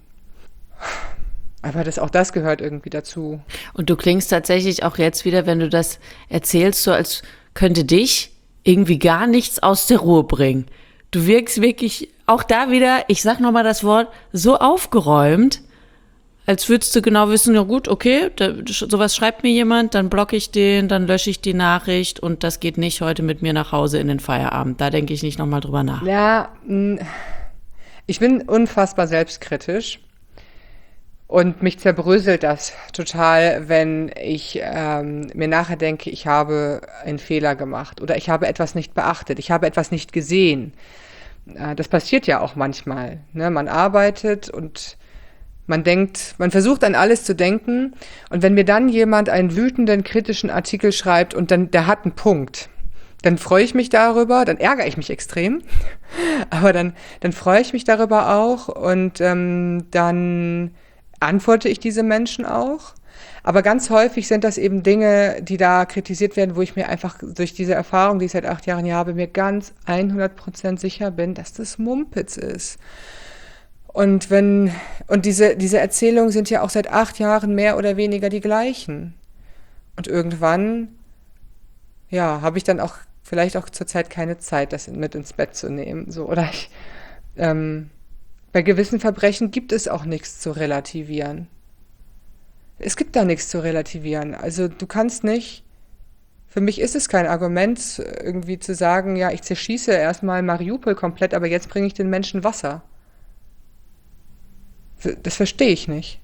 Aber das, auch das gehört irgendwie dazu. Und du klingst tatsächlich auch jetzt wieder, wenn du das erzählst, so als könnte dich irgendwie gar nichts aus der Ruhe bringen. Du wirkst wirklich auch da wieder, ich sag nochmal das Wort, so aufgeräumt, als würdest du genau wissen, ja gut, okay, da, sowas schreibt mir jemand, dann blocke ich den, dann lösche ich die Nachricht und das geht nicht heute mit mir nach Hause in den Feierabend. Da denke ich nicht nochmal drüber nach. Ja, mh, ich bin unfassbar selbstkritisch und mich zerbröselt das total, wenn ich ähm, mir nachher denke, ich habe einen Fehler gemacht oder ich habe etwas nicht beachtet, ich habe etwas nicht gesehen. Äh, das passiert ja auch manchmal, ne? Man arbeitet und man denkt, man versucht an alles zu denken und wenn mir dann jemand einen wütenden, kritischen Artikel schreibt und dann, der hat einen Punkt, dann freue ich mich darüber, dann ärgere ich mich extrem, aber dann, dann freue ich mich darüber auch und ähm, dann antworte ich diese Menschen auch. Aber ganz häufig sind das eben Dinge, die da kritisiert werden, wo ich mir einfach durch diese Erfahrung, die ich seit acht Jahren hier habe, mir ganz hundert Prozent sicher bin, dass das Mumpitz ist. Und wenn, und diese, diese Erzählungen sind ja auch seit acht Jahren mehr oder weniger die gleichen. Und irgendwann, ja, habe ich dann auch vielleicht auch zurzeit keine Zeit, das mit ins Bett zu nehmen. So, oder ich, ähm, bei gewissen Verbrechen gibt es auch nichts zu relativieren. Es gibt da nichts zu relativieren. Also du kannst nicht, für mich ist es kein Argument, irgendwie zu sagen, ja, ich zerschieße erstmal Mariupol komplett, aber jetzt bringe ich den Menschen Wasser. Das verstehe ich nicht.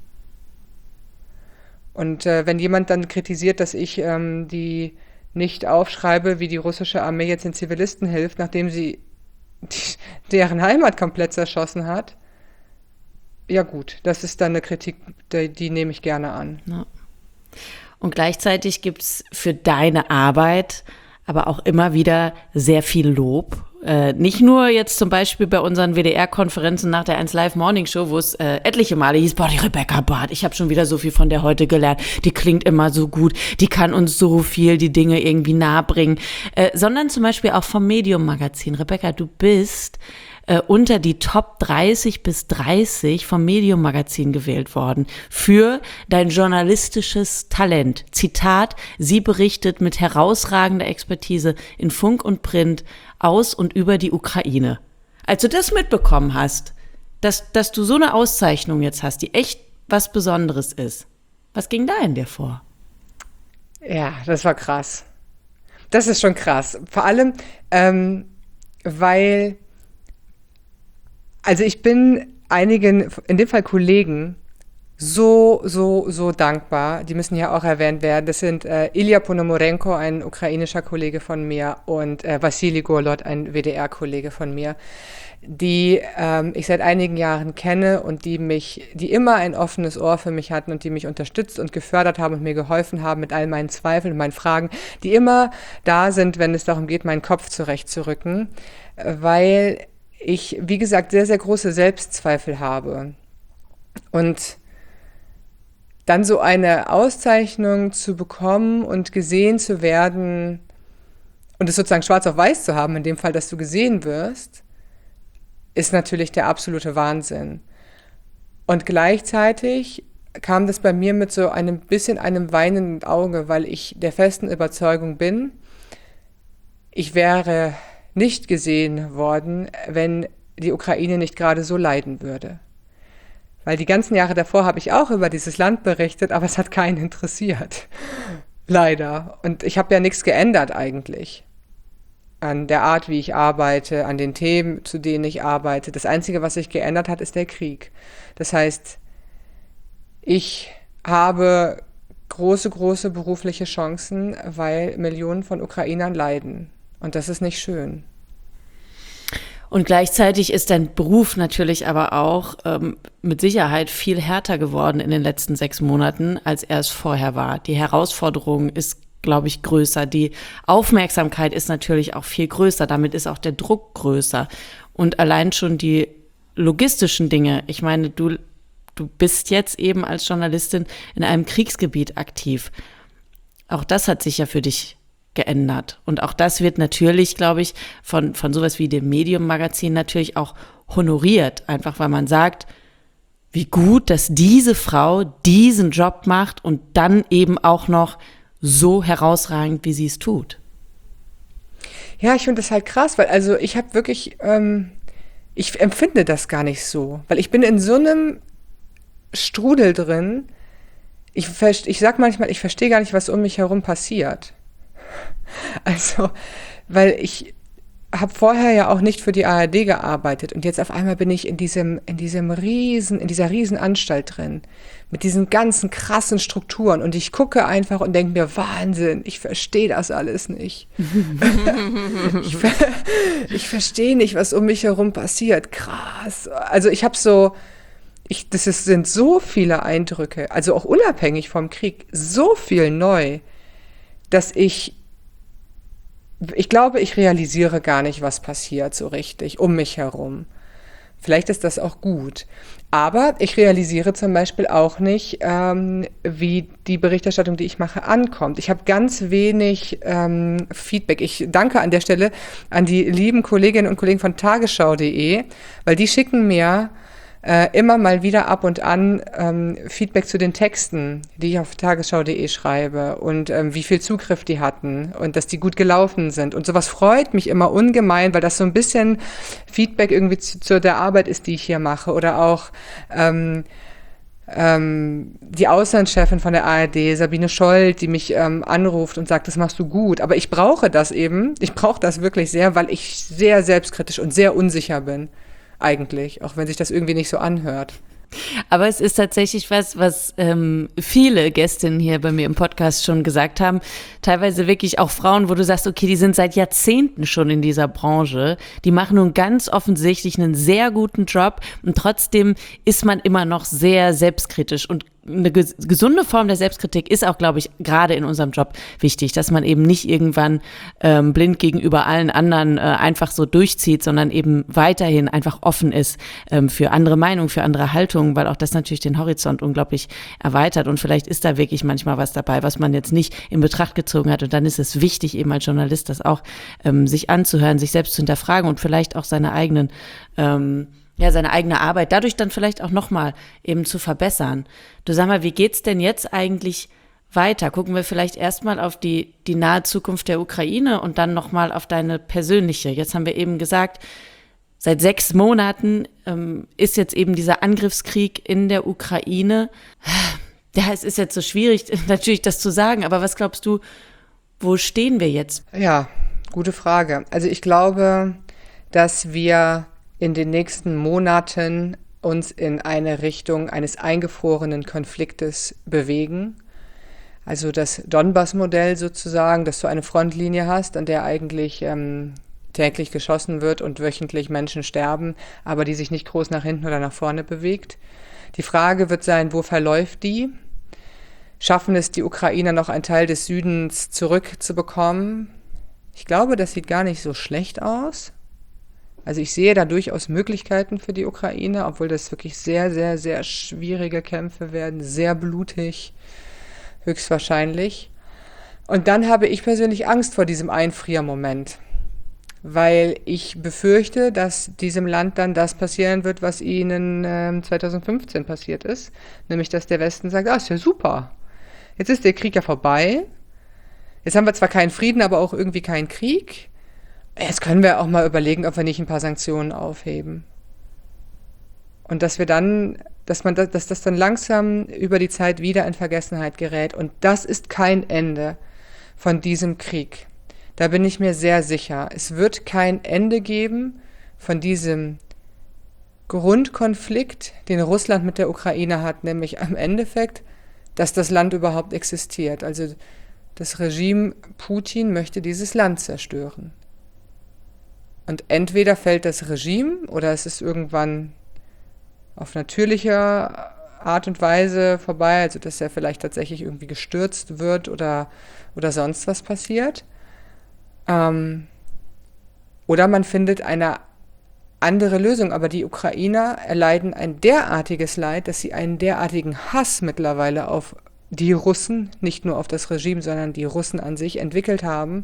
Und äh, wenn jemand dann kritisiert, dass ich ähm, die nicht aufschreibe, wie die russische Armee jetzt den Zivilisten hilft, nachdem sie die, deren Heimat komplett zerschossen hat, ja gut, das ist dann eine Kritik, die, die nehme ich gerne an. Ja. Und gleichzeitig gibt's für deine Arbeit aber auch immer wieder sehr viel Lob. Äh, nicht nur jetzt zum Beispiel bei unseren W D R-Konferenzen nach der eins Live Morning Show, wo es äh, etliche Male hieß, boah, die Rebecca Barth, ich habe schon wieder so viel von der heute gelernt, die klingt immer so gut, die kann uns so viel die Dinge irgendwie nahebringen, äh, sondern zum Beispiel auch vom Medium-Magazin. Rebecca, du bist äh, unter die Top dreißig bis dreißig vom Medium-Magazin gewählt worden für dein journalistisches Talent. Zitat, sie berichtet mit herausragender Expertise in Funk und Print aus und über die Ukraine. Als du das mitbekommen hast, dass, dass du so eine Auszeichnung jetzt hast, die echt was Besonderes ist, was ging da in dir vor? Ja, das war krass. Das ist schon krass. Vor allem, ähm, weil, also ich bin einigen, in dem Fall Kollegen, so, so, so dankbar. Die müssen ja auch erwähnt werden. Das sind äh, Ilya Ponomarenko, ein ukrainischer Kollege von mir, und äh, Wassili Golod, ein W D R-Kollege von mir, die ähm, ich seit einigen Jahren kenne und die mich, die immer ein offenes Ohr für mich hatten und die mich unterstützt und gefördert haben und mir geholfen haben mit all meinen Zweifeln und meinen Fragen, die immer da sind, wenn es darum geht, meinen Kopf zurechtzurücken, weil ich, wie gesagt, sehr, sehr große Selbstzweifel habe. Und dann so eine Auszeichnung zu bekommen und gesehen zu werden und es sozusagen schwarz auf weiß zu haben, in dem Fall, dass du gesehen wirst, ist natürlich der absolute Wahnsinn. Und gleichzeitig kam das bei mir mit so einem bisschen einem weinenden Auge, weil ich der festen Überzeugung bin, ich wäre nicht gesehen worden, wenn die Ukraine nicht gerade so leiden würde. Weil die ganzen Jahre davor habe ich auch über dieses Land berichtet, aber es hat keinen interessiert. Leider. Und ich habe ja nichts geändert eigentlich. An der Art, wie ich arbeite, an den Themen, zu denen ich arbeite. Das Einzige, was sich geändert hat, ist der Krieg. Das heißt, ich habe große, große berufliche Chancen, weil Millionen von Ukrainern leiden. Und das ist nicht schön. Und gleichzeitig ist dein Beruf natürlich aber auch ähm, mit Sicherheit viel härter geworden in den letzten sechs Monaten, als er es vorher war. Die Herausforderung ist, glaube ich, größer. Die Aufmerksamkeit ist natürlich auch viel größer. Damit ist auch der Druck größer. Und allein schon die logistischen Dinge. Ich meine, du, du bist jetzt eben als Journalistin in einem Kriegsgebiet aktiv. Auch das hat sich ja für dich geändert. Und auch das wird natürlich, glaube ich, von, von sowas wie dem Medium-Magazin natürlich auch honoriert. Einfach weil man sagt, wie gut, dass diese Frau diesen Job macht und dann eben auch noch so herausragend, wie sie es tut. Ja, ich finde das halt krass, weil also ich habe wirklich, ähm, ich empfinde das gar nicht so, weil ich bin in so einem Strudel drin. Ich, ich sag manchmal, ich verstehe gar nicht, was um mich herum passiert. Also, weil ich habe vorher ja auch nicht für die A R D gearbeitet und jetzt auf einmal bin ich in diesem, in diesem riesen, in dieser riesen Anstalt drin, mit diesen ganzen krassen Strukturen und ich gucke einfach und denke mir, Wahnsinn, ich verstehe das alles nicht. ich, ich verstehe nicht, was um mich herum passiert, krass. Also ich habe so, ich, das ist, sind so viele Eindrücke, also auch unabhängig vom Krieg, so viel neu, dass ich Ich glaube, ich realisiere gar nicht, was passiert so richtig um mich herum. Vielleicht ist das auch gut. Aber ich realisiere zum Beispiel auch nicht, ähm, wie die Berichterstattung, die ich mache, ankommt. Ich habe ganz wenig ähm, Feedback. Ich danke an der Stelle an die lieben Kolleginnen und Kollegen von tagesschau punkt de, weil die schicken mir Äh, immer mal wieder ab und an ähm, Feedback zu den Texten, die ich auf tagesschau punkt de schreibe und ähm, wie viel Zugriff die hatten und dass die gut gelaufen sind. Und sowas freut mich immer ungemein, weil das so ein bisschen Feedback irgendwie zu, zu der Arbeit ist, die ich hier mache. Oder auch ähm, ähm, die Auslandschefin von der A R D, Sabine Scholl, die mich ähm, anruft und sagt, das machst du gut. Aber ich brauche das eben, ich brauche das wirklich sehr, weil ich sehr selbstkritisch und sehr unsicher bin. Eigentlich, auch wenn sich das irgendwie nicht so anhört. Aber es ist tatsächlich was, was ähm, viele Gästinnen hier bei mir im Podcast schon gesagt haben. Teilweise wirklich auch Frauen, wo du sagst, okay, die sind seit Jahrzehnten schon in dieser Branche. Die machen nun ganz offensichtlich einen sehr guten Job und trotzdem ist man immer noch sehr selbstkritisch. Und eine ges- gesunde Form der Selbstkritik ist auch, glaube ich, gerade in unserem Job wichtig, dass man eben nicht irgendwann ähm, blind gegenüber allen anderen äh, einfach so durchzieht, sondern eben weiterhin einfach offen ist ähm, für andere Meinungen, für andere Haltungen, weil auch das natürlich den Horizont unglaublich erweitert und vielleicht ist da wirklich manchmal was dabei, was man jetzt nicht in Betracht gezogen hat und dann ist es wichtig, eben als Journalist das auch ähm, sich anzuhören, sich selbst zu hinterfragen und vielleicht auch seine eigenen ähm, ja, seine eigene Arbeit dadurch dann vielleicht auch nochmal eben zu verbessern. Du sag mal, wie geht's denn jetzt eigentlich weiter? Gucken wir vielleicht erstmal auf die, die nahe Zukunft der Ukraine und dann nochmal auf deine persönliche. Jetzt haben wir eben gesagt, seit sechs Monaten ähm, ist jetzt eben dieser Angriffskrieg in der Ukraine. Ja, es ist jetzt so schwierig, natürlich das zu sagen, aber was glaubst du, wo stehen wir jetzt? Ja, gute Frage. Also ich glaube, dass wir in den nächsten Monaten uns in eine Richtung eines eingefrorenen Konfliktes bewegen. Also das Donbass-Modell sozusagen, dass du eine Frontlinie hast, an der eigentlich ähm, täglich geschossen wird und wöchentlich Menschen sterben, aber die sich nicht groß nach hinten oder nach vorne bewegt. Die Frage wird sein, wo verläuft die? Schaffen es die Ukrainer noch einen Teil des Südens zurückzubekommen? Ich glaube, das sieht gar nicht so schlecht aus. Also ich sehe da durchaus Möglichkeiten für die Ukraine, obwohl das wirklich sehr, sehr, sehr schwierige Kämpfe werden, sehr blutig, höchstwahrscheinlich. Und dann habe ich persönlich Angst vor diesem Einfriermoment, weil ich befürchte, dass diesem Land dann das passieren wird, was ihnen äh, zwanzig fünfzehn passiert ist, nämlich dass der Westen sagt, ah, ist ja super, jetzt ist der Krieg ja vorbei, jetzt haben wir zwar keinen Frieden, aber auch irgendwie keinen Krieg, jetzt können wir auch mal überlegen, ob wir nicht ein paar Sanktionen aufheben. Und dass wir dann, dass man das, dass das dann langsam über die Zeit wieder in Vergessenheit gerät. Und das ist kein Ende von diesem Krieg. Da bin ich mir sehr sicher. Es wird kein Ende geben von diesem Grundkonflikt, den Russland mit der Ukraine hat, nämlich am Endeffekt, dass das Land überhaupt existiert. Also das Regime Putin möchte dieses Land zerstören. Und entweder fällt das Regime oder es ist irgendwann auf natürliche Art und Weise vorbei, also dass er vielleicht tatsächlich irgendwie gestürzt wird oder, oder sonst was passiert. Ähm, oder man findet eine andere Lösung. Aber die Ukrainer erleiden ein derartiges Leid, dass sie einen derartigen Hass mittlerweile auf die Russen, nicht nur auf das Regime, sondern die Russen an sich entwickelt haben,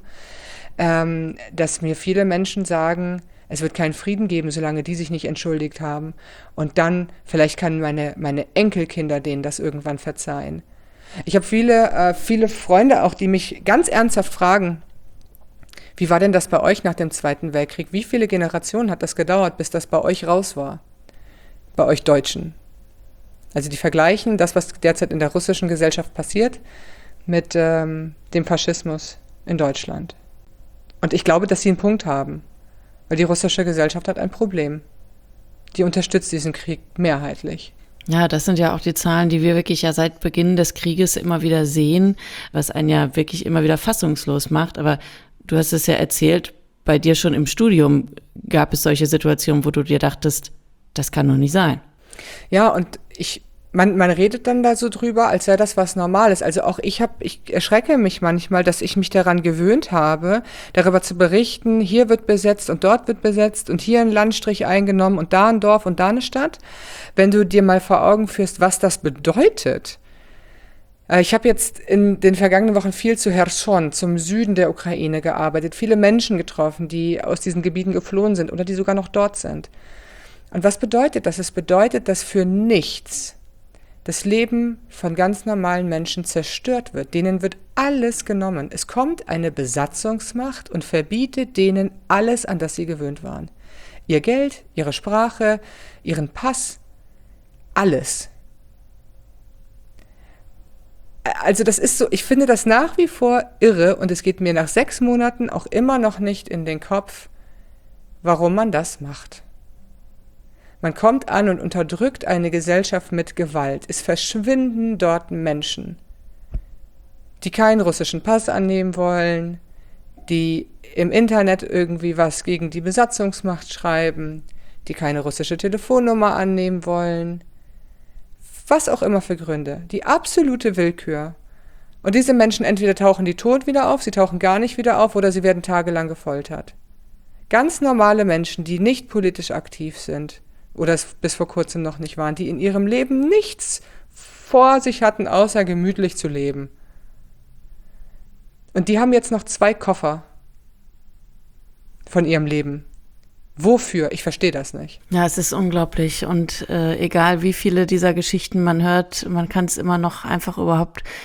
ähm, dass mir viele Menschen sagen, es wird keinen Frieden geben, solange die sich nicht entschuldigt haben. Und dann, vielleicht können meine, meine Enkelkinder denen das irgendwann verzeihen. Ich habe viele, äh, viele Freunde auch, die mich ganz ernsthaft fragen, wie war denn das bei euch nach dem Zweiten Weltkrieg? Wie viele Generationen hat das gedauert, bis das bei euch raus war? Bei euch Deutschen. Also die vergleichen das, was derzeit in der russischen Gesellschaft passiert, mit ähm, dem Faschismus in Deutschland. Und ich glaube, dass sie einen Punkt haben. Weil die russische Gesellschaft hat ein Problem. Die unterstützt diesen Krieg mehrheitlich. Ja, das sind ja auch die Zahlen, die wir wirklich ja seit Beginn des Krieges immer wieder sehen, was einen ja wirklich immer wieder fassungslos macht. Aber du hast es ja erzählt, bei dir schon im Studium gab es solche Situationen, wo du dir dachtest, das kann doch nicht sein. Ja, und ich, man, man redet dann da so drüber, als sei das was Normales. Also auch ich habe, ich erschrecke mich manchmal, dass ich mich daran gewöhnt habe, darüber zu berichten, hier wird besetzt und dort wird besetzt und hier ein Landstrich eingenommen und da ein Dorf und da eine Stadt. Wenn du dir mal vor Augen führst, was das bedeutet. Ich habe jetzt in den vergangenen Wochen viel zu Cherson, zum Süden der Ukraine gearbeitet, viele Menschen getroffen, die aus diesen Gebieten geflohen sind oder die sogar noch dort sind. Und was bedeutet das? Es bedeutet, dass für nichts das Leben von ganz normalen Menschen zerstört wird. Denen wird alles genommen. Es kommt eine Besatzungsmacht und verbietet denen alles, an das sie gewöhnt waren. Ihr Geld, ihre Sprache, ihren Pass, alles. Also das ist so, ich finde das nach wie vor irre und es geht mir nach sechs Monaten auch immer noch nicht in den Kopf, warum man das macht. Man kommt an und unterdrückt eine Gesellschaft mit Gewalt. Es verschwinden dort Menschen, die keinen russischen Pass annehmen wollen, die im Internet irgendwie was gegen die Besatzungsmacht schreiben, die keine russische Telefonnummer annehmen wollen. Was auch immer für Gründe. Die absolute Willkür. Und diese Menschen entweder tauchen die tot wieder auf, sie tauchen gar nicht wieder auf oder sie werden tagelang gefoltert. Ganz normale Menschen, die nicht politisch aktiv sind oder es bis vor kurzem noch nicht waren, die in ihrem Leben nichts vor sich hatten, außer gemütlich zu leben. Und die haben jetzt noch zwei Koffer von ihrem Leben. Wofür? Ich verstehe das nicht. Ja, es ist unglaublich und äh, egal wie viele dieser Geschichten man hört, man kann es immer noch einfach überhaupt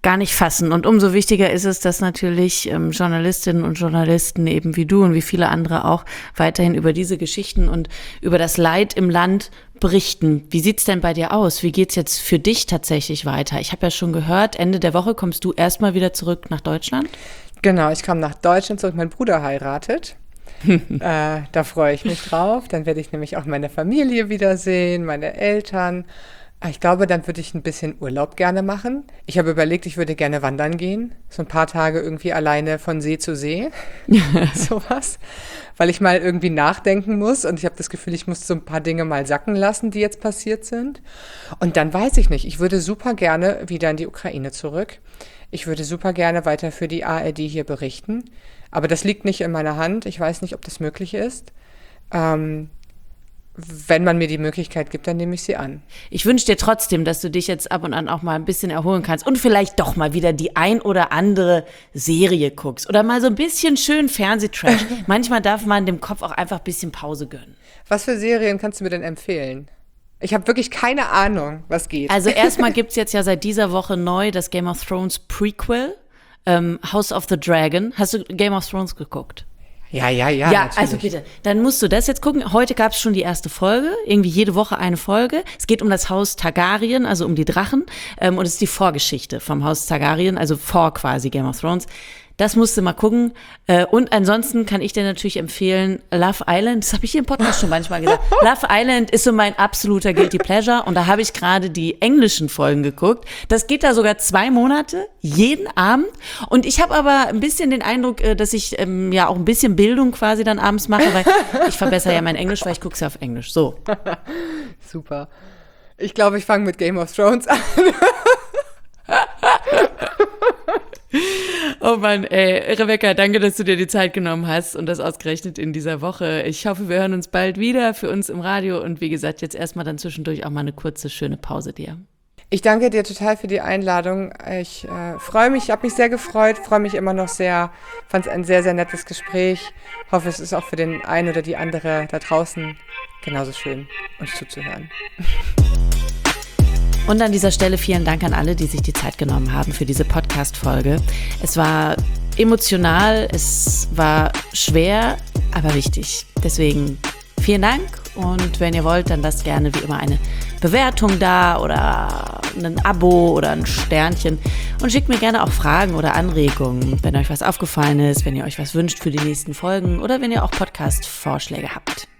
gar nicht fassen. Und umso wichtiger ist es, dass natürlich ähm, Journalistinnen und Journalisten eben wie du und wie viele andere auch weiterhin über diese Geschichten und über das Leid im Land berichten. Wie sieht's denn bei dir aus? Wie geht's jetzt für dich tatsächlich weiter? Ich habe ja schon gehört, Ende der Woche kommst du erstmal wieder zurück nach Deutschland. Genau, ich komme nach Deutschland zurück. Mein Bruder heiratet. äh, da freue ich mich drauf. Dann werde ich nämlich auch meine Familie wiedersehen, meine Eltern. Ich glaube, dann würde ich ein bisschen Urlaub gerne machen. Ich habe überlegt, ich würde gerne wandern gehen. So ein paar Tage irgendwie alleine von See zu See. Sowas. Weil ich mal irgendwie nachdenken muss. Und ich habe das Gefühl, ich muss so ein paar Dinge mal sacken lassen, die jetzt passiert sind. Und dann weiß ich nicht. Ich würde super gerne wieder in die Ukraine zurück. Ich würde super gerne weiter für die A R D hier berichten. Aber das liegt nicht in meiner Hand. Ich weiß nicht, ob das möglich ist. Ähm, Wenn man mir die Möglichkeit gibt, dann nehme ich sie an. Ich wünsche dir trotzdem, dass du dich jetzt ab und an auch mal ein bisschen erholen kannst und vielleicht doch mal wieder die ein oder andere Serie guckst oder mal so ein bisschen schön Fernsehtrash. Manchmal darf man dem Kopf auch einfach ein bisschen Pause gönnen. Was für Serien kannst du mir denn empfehlen? Ich habe wirklich keine Ahnung, was geht. Also erstmal gibt's jetzt ja seit dieser Woche neu das Game of Thrones Prequel, ähm, House of the Dragon. Hast du Game of Thrones geguckt? Ja, ja, ja. Ja, natürlich. also bitte. Dann musst du das jetzt gucken. Heute gab es schon die erste Folge. Irgendwie jede Woche eine Folge. Es geht um das Haus Targaryen, also um die Drachen. Ähm, und es ist die Vorgeschichte vom Haus Targaryen, also vor quasi Game of Thrones. Das musst du mal gucken. Äh, und ansonsten kann ich dir natürlich empfehlen, Love Island, das habe ich hier im Podcast schon manchmal gesagt. Love Island ist so mein absoluter Guilty Pleasure. Und da habe ich gerade die englischen Folgen geguckt. Das geht da sogar zwei Monate, jeden Abend. Und ich habe aber ein bisschen den Eindruck, dass ich ähm, ja auch ein bisschen Bildung quasi dann abends mache, weil ich verbessere ja mein Englisch, weil ich gucke es ja auf Englisch. So. Super. Ich glaube, ich fange mit Game of Thrones an. Oh Mann, ey, Rebecca, danke, dass du dir die Zeit genommen hast und das ausgerechnet in dieser Woche. Ich hoffe, wir hören uns bald wieder für uns im Radio und wie gesagt, jetzt erstmal dann zwischendurch auch mal eine kurze, schöne Pause dir. Ich danke dir total für die Einladung. Ich äh, freue mich, habe mich sehr gefreut, freue mich immer noch sehr, fand es ein sehr, sehr nettes Gespräch. Hoffe, es ist auch für den einen oder die andere da draußen genauso schön, uns zuzuhören. Und an dieser Stelle vielen Dank an alle, die sich die Zeit genommen haben für diese Podcast-Folge. Es war emotional, es war schwer, aber wichtig. Deswegen vielen Dank und wenn ihr wollt, dann lasst gerne wie immer eine Bewertung da oder ein Abo oder ein Sternchen und schickt mir gerne auch Fragen oder Anregungen, wenn euch was aufgefallen ist, wenn ihr euch was wünscht für die nächsten Folgen oder wenn ihr auch Podcast-Vorschläge habt.